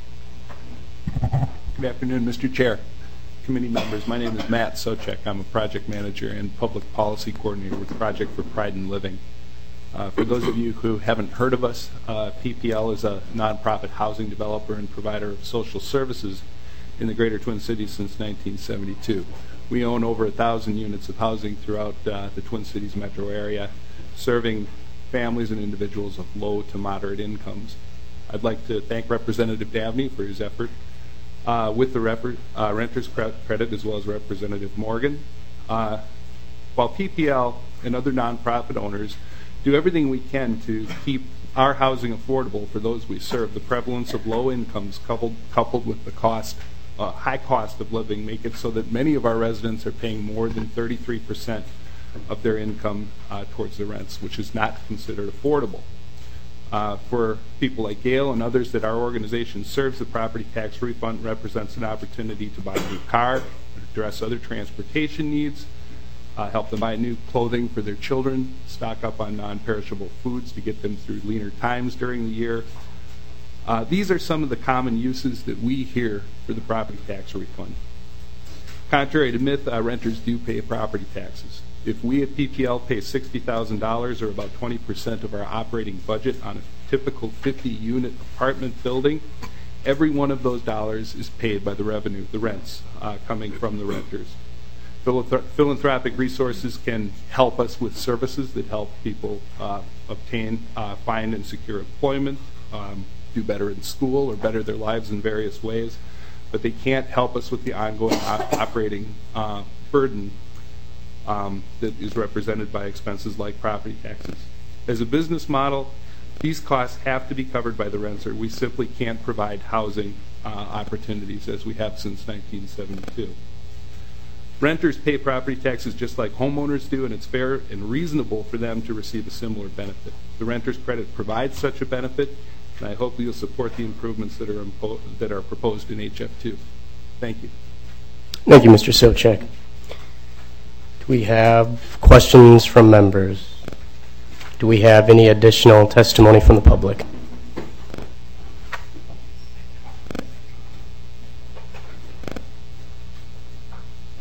S10: Good afternoon, Mr. Chair, committee members. My name is Matt Socek. I'm a project manager and public policy coordinator with Project for Pride in Living. For those of you who haven't heard of us, PPL is a nonprofit housing developer and provider of social services in the Greater Twin Cities since 1972. We own over 1,000 units of housing throughout the Twin Cities metro area, serving families and individuals of low to moderate incomes. I'd like to thank Representative Dabney for his effort with the renter's credit, as well as Representative Morgan. While PPL and other nonprofit owners do everything we can to keep our housing affordable for those we serve, the prevalence of low incomes coupled with the high cost of living make it so that many of our residents are paying more than 33% of their income towards the rents, which is not considered affordable. For people like Gail and others that our organization serves, the property tax refund represents an opportunity to buy a new car, address other transportation needs, help them buy new clothing for their children, stock up on non-perishable foods to get them through leaner times during the year. These are some of the common uses that we hear for the property tax refund. Contrary to myth, renters do pay property taxes. If we at PPL pay $60,000, or about 20% of our operating budget on a typical 50-unit apartment building, every one of those dollars is paid by the revenue, the rents coming from the renters. Philanthropic resources can help us with services that help people obtain, find, and secure employment, do better in school, or better their lives in various ways, but they can't help us with the ongoing operating burden that is represented by expenses like property taxes. As a business model, these costs have to be covered by the renter. We simply can't provide housing opportunities as we have since 1972. Renters pay property taxes just like homeowners do, and it's fair and reasonable for them to receive a similar benefit. The renter's credit provides such a benefit, and I hope you'll support the improvements that are proposed in HF2. Thank you.
S1: Thank you, Mr. Socek. Do we have questions from members? Do we have any additional testimony from the public?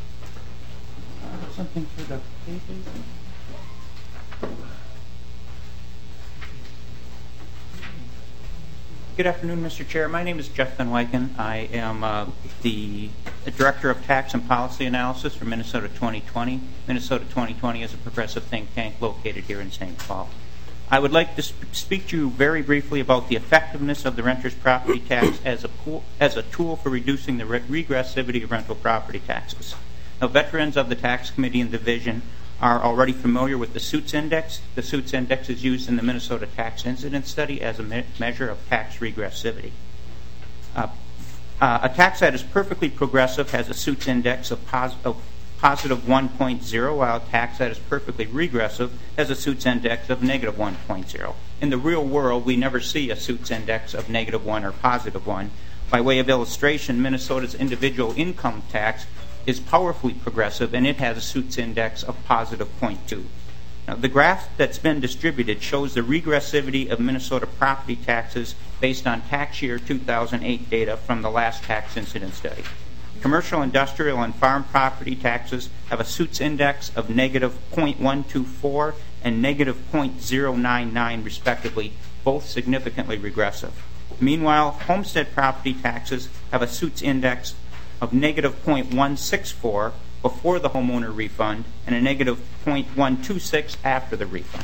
S10: Something for the papers?
S11: Good afternoon, Mr. Chair. My name is Jeff Van Wyken. I am the Director of Tax and Policy Analysis for Minnesota 2020. Minnesota 2020 is a progressive think tank located here in St. Paul. I would like to speak to you very briefly about the effectiveness of the renter's property tax as a tool for reducing the regressivity of rental property taxes. Now, veterans of the Tax Committee and Division are already familiar with the Suits Index. The Suits Index is used in the Minnesota Tax Incidence Study as a measure of tax regressivity. A tax that is perfectly progressive has a Suits Index of positive 1.0, while a tax that is perfectly regressive has a Suits Index of negative 1.0. In the real world, we never see a Suits Index of negative 1 or positive 1. By way of illustration, Minnesota's individual income tax is powerfully progressive, and it has a Suits Index of positive 0.2. Now, the graph that's been distributed shows the regressivity of Minnesota property taxes based on tax year 2008 data from the last tax incidence study. Commercial, industrial, and farm property taxes have a Suits Index of negative 0.124 and negative 0.099 respectively, both significantly regressive. Meanwhile, homestead property taxes have a Suits Index of negative 0.164 before the homeowner refund and a negative 0.126 after the refund.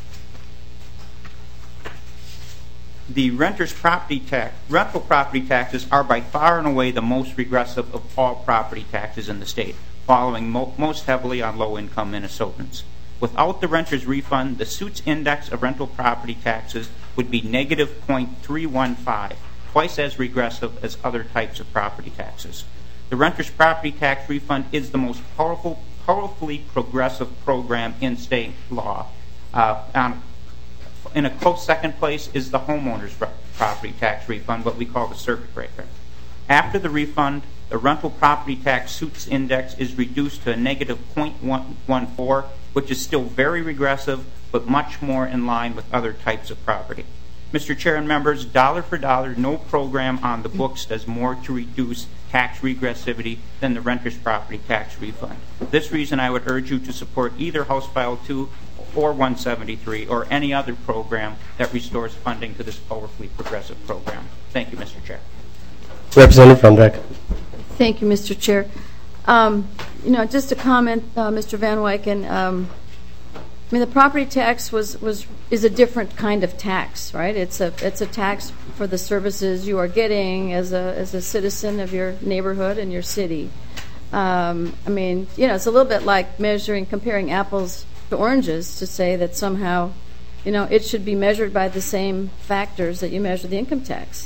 S11: The renter's rental property taxes are by far and away the most regressive of all property taxes in the state, following most heavily on low-income Minnesotans. Without the renter's refund, the Suits Index of rental property taxes would be negative 0.315, twice as regressive as other types of property taxes. The renter's property tax refund is the most powerfully progressive program in state law. In a close second place is the homeowner's property tax refund, what we call the circuit breaker. After the refund, the rental property tax Suits Index is reduced to a negative 0.114, which is still very regressive, but much more in line with other types of property. Mr. Chair and members, dollar for dollar, no program on the books does more to reduce tax regressivity than the renter's property tax refund. For this reason, I would urge you to support either House File 2 or 173 or any other program that restores funding to this powerfully progressive program. Thank you, Mr. Chair.
S1: Representative Runbeck.
S4: Thank you, Mr. Chair. Just a comment, Mr. Van Wyken. The property tax is a different kind of tax, right? It's a tax for the services you are getting as a citizen of your neighborhood and your city. It's a little bit like comparing apples to oranges to say that somehow, it should be measured by the same factors that you measure the income tax.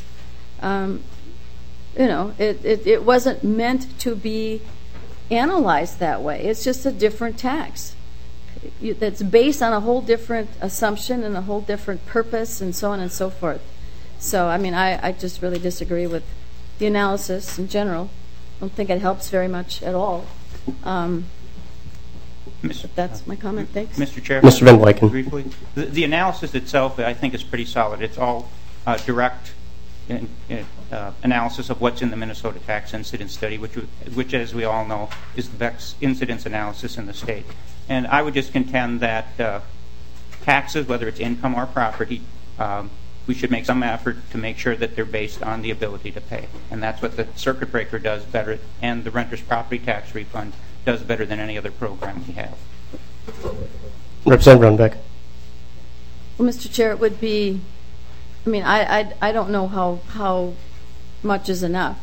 S4: It wasn't meant to be analyzed that way. It's just a different tax that's based on a whole different assumption and a whole different purpose and so on and so forth. So, I just really disagree with the analysis in general. I don't think it helps very much at all. That's my comment. Thanks.
S11: Mr. Chair.
S1: Mr. Van Wyken.
S11: Briefly. The analysis itself, I think, is pretty solid. It's all direct analysis of what's in the Minnesota Tax Incidence Study, which, as we all know, is the best incidence analysis in the state. And I would just contend that taxes, whether it's income or property, we should make some effort to make sure that they're based on the ability to pay. And that's what the circuit breaker does better, and the renter's property tax refund does better than any other program we have.
S1: Representative Runbeck.
S4: Well, Mr. Chair, it would be, I don't know how much is enough.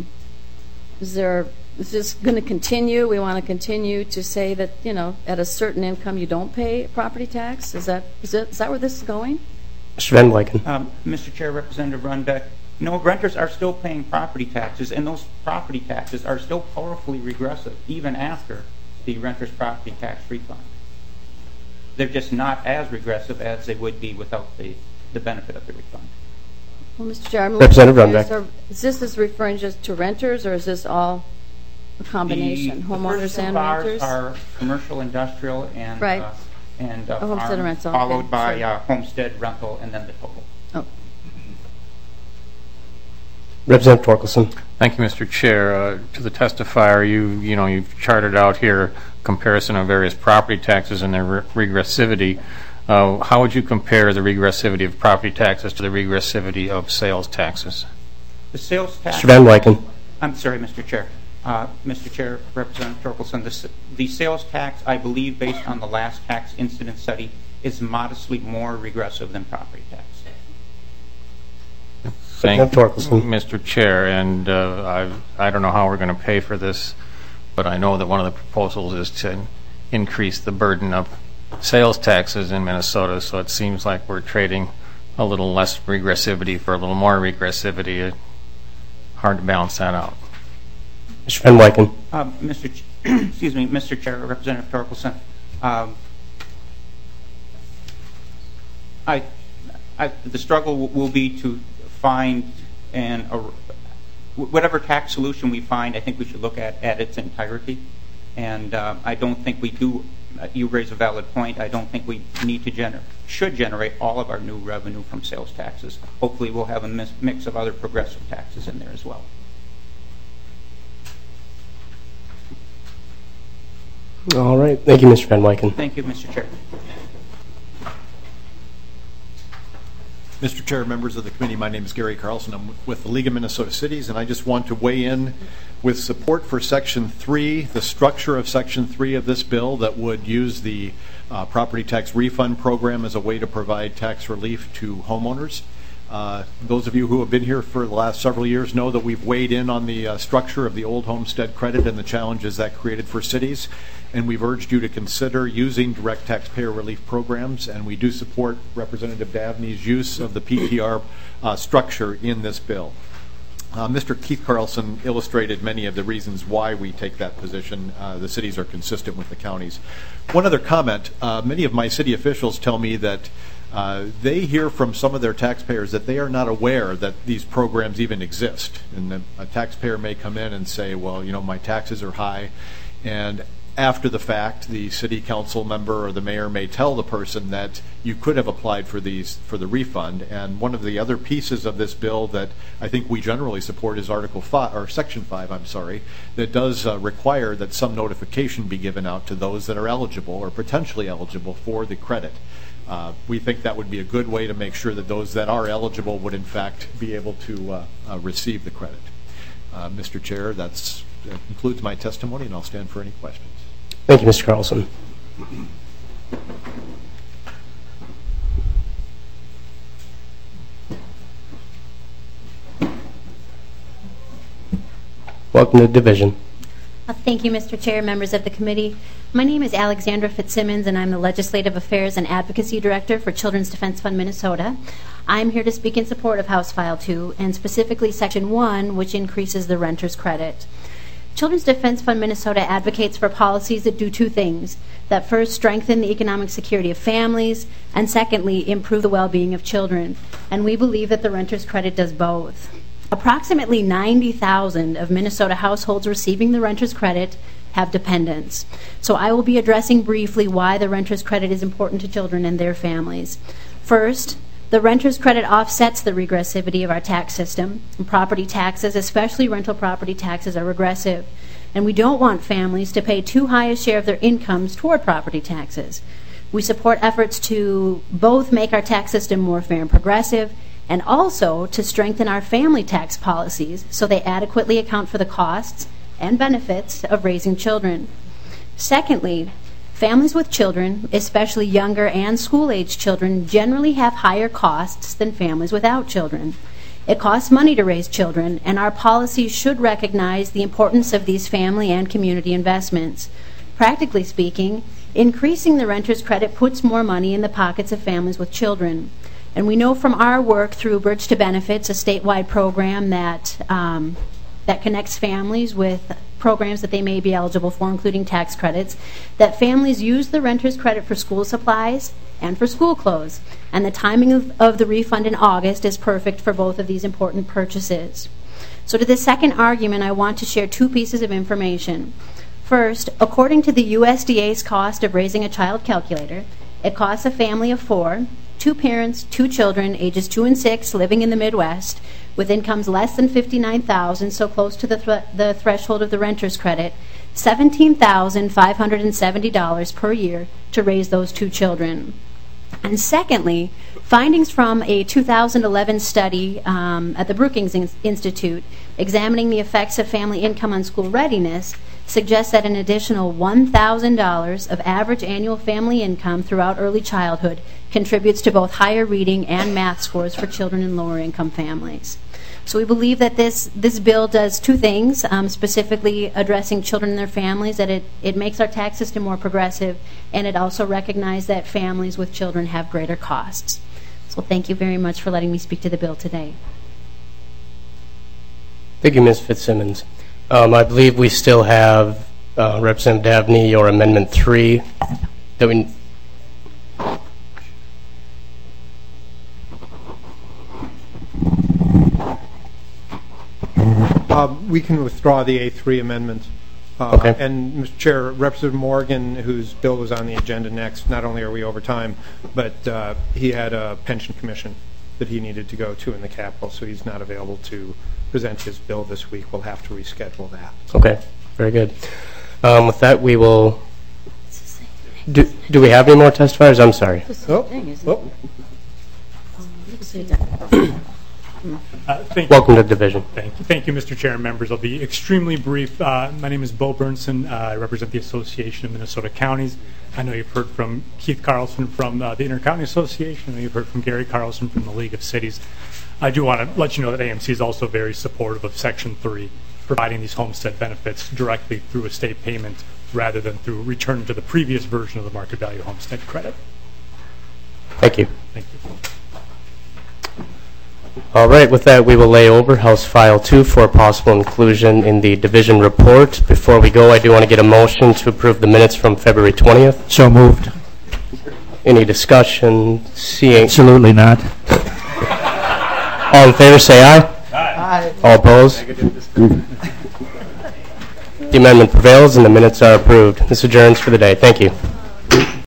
S4: Is this going to continue? We want to continue to say that, at a certain income you don't pay property tax? Is that where this is going?
S1: Mr. Van Wyken.
S11: Mr. Chair, Representative Runbeck, renters are still paying property taxes, and those property taxes are still powerfully regressive, even after the renter's property tax refund. They're just not as regressive as they would be without the benefit of the refund.
S4: Well, Mr. Chair,
S1: Representative Runbeck.
S4: Is this referring just to renters, or is this all a combination, homeowners and renters?
S11: Are commercial, industrial, and
S4: right.
S11: Homestead
S4: and rental,
S11: followed by homestead, rental, and then the total.
S4: Oh.
S1: Representative Torkelson.
S9: Thank you, Mr. Chair. To the testifier, you've charted out here comparison of various property taxes and their regressivity. How would you compare the regressivity of property taxes to the regressivity of sales taxes?
S11: The sales tax...
S1: Mr. Van Wyken.
S11: I'm sorry, Mr. Chair. Mr. Chair, Representative Torkelson, the sales tax, I believe, based on the last tax incident study, is modestly more regressive than property tax.
S9: Thank you, Mr. Chair. And I don't know how we're going to pay for this, but I know that one of the proposals is to increase the burden of sales taxes in Minnesota, so it seems like we're trading a little less regressivity for a little more regressivity. Hard to balance that out.
S1: Mr. Van Wyken.
S11: Excuse me, Mr. Chair, Representative Torkelson. The struggle will be to find whatever tax solution we find. I think we should look at its entirety, and I don't think we do. You raise a valid point. I don't think we need to should generate all of our new revenue from sales taxes. Hopefully, we'll have a mix of other progressive taxes in there as well.
S1: All right. Thank you, Mr. Van Wyken.
S11: Thank you, Mr. Chair.
S8: Mr. Chair, members of the committee, my name is Gary Carlson. I'm with the League of Minnesota Cities, and I just want to weigh in with support for Section 3, the structure of Section 3 of this bill that would use the property tax refund program as a way to provide tax relief to homeowners. Those of you who have been here for the last several years know that we've weighed in on the structure of the old homestead credit and the challenges that created for cities, and we've urged you to consider using direct taxpayer relief programs, and we do support Representative Davney's use of the PTR structure in this bill. Mr. Keith Carlson illustrated many of the reasons why we take that position. The cities are consistent with the counties. One other comment, many of my city officials tell me that they hear from some of their taxpayers that they are not aware that these programs even exist. And a taxpayer may come in and say, well, you know, my taxes are high. And after the fact, the city council member or the mayor may tell the person that you could have applied for the refund. And one of the other pieces of this bill that I think we generally support is Section 5, that does require that some notification be given out to those that are eligible or potentially eligible for the credit. We think that would be a good way to make sure that those that are eligible would in fact be able to receive the credit. Mr. Chair, that concludes my testimony, and I'll stand for any questions.
S1: Thank you, Mr. Carlson. Welcome to the division.
S22: Thank you, Mr. Chair, members of the committee. My name is Alexandra Fitzsimmons, and I'm the Legislative Affairs and Advocacy Director for Children's Defense Fund Minnesota. I'm here to speak in support of House File 2, and specifically Section 1, which increases the renter's credit. Children's Defense Fund Minnesota advocates for policies that do two things: that first, strengthen the economic security of families, and secondly, improve the well-being of children. And we believe that the renter's credit does both. Approximately 90,000 of Minnesota households receiving the renter's credit have dependents. So I will be addressing briefly why the renter's credit is important to children and their families. First, the renter's credit offsets the regressivity of our tax system. Property taxes, especially rental property taxes, are regressive. And we don't want families to pay too high a share of their incomes toward property taxes. We support efforts to both make our tax system more fair and progressive, and also to strengthen our family tax policies so they adequately account for the costs and benefits of raising children. Secondly, families with children, especially younger and school-age children, generally have higher costs than families without children. It costs money to raise children, and our policies should recognize the importance of these family and community investments. Practically speaking, increasing the renter's credit puts more money in the pockets of families with children. And we know from our work through Bridge to Benefits, a statewide program that connects families with programs that they may be eligible for, including tax credits, that families use the renter's credit for school supplies and for school clothes. And the timing of the refund in August is perfect for both of these important purchases. So to the second argument, I want to share two pieces of information. First, according to the USDA's cost of raising a child calculator, it costs a family of 4, 2 parents, 2 children, ages 2 and 6, living in the Midwest, with incomes less than $59,000, so close to the threshold of the renter's credit, $17,570 per year to raise those 2 children. And secondly, findings from a 2011 study at the Brookings Institute examining the effects of family income on school readiness suggests that an additional $1,000 of average annual family income throughout early childhood contributes to both higher reading and math scores for children in lower income families. So we believe that this bill does two things, specifically addressing children and their families, that it makes our tax system more progressive, and it also recognizes that families with children have greater costs. So thank you very much for letting me speak to the bill today.
S1: Thank you, Ms. Fitzsimmons. I believe we still have Representative Dabney, your Amendment 3 that we...
S2: We can withdraw the A3 amendment.
S1: Okay.
S2: And, Mr. Chair, Representative Morgan, whose bill was on the agenda next, not only are we over time, but he had a pension commission that he needed to go to in the Capitol, so he's not available to present his bill this week. We'll have to reschedule that.
S1: Okay, very good. With that, we will... Do we have any more testifiers? I'm sorry. Welcome to division.
S7: Thank you, Mr. Chair and members. I'll be extremely brief. My name is Bo Bernson. I represent the Association of Minnesota Counties. I know you've heard from Keith Carlson from the Intercounty Association. I know you've heard from Gary Carlson from the League of Cities. I do want to let you know that AMC is also very supportive of Section 3, providing these homestead benefits directly through a state payment rather than through return to the previous version of the market value homestead credit.
S1: Thank you.
S7: Thank you.
S1: All right, with that, we will lay over House File 2 for possible inclusion in the division report. Before we go, I do want to get a motion to approve the minutes from February 20th.
S5: So moved.
S1: Any discussion? Seeing...
S5: Absolutely not.
S1: All in favor, say aye.
S21: Aye.
S1: All opposed? The amendment prevails and the minutes are approved. This adjourns for the day. Thank you.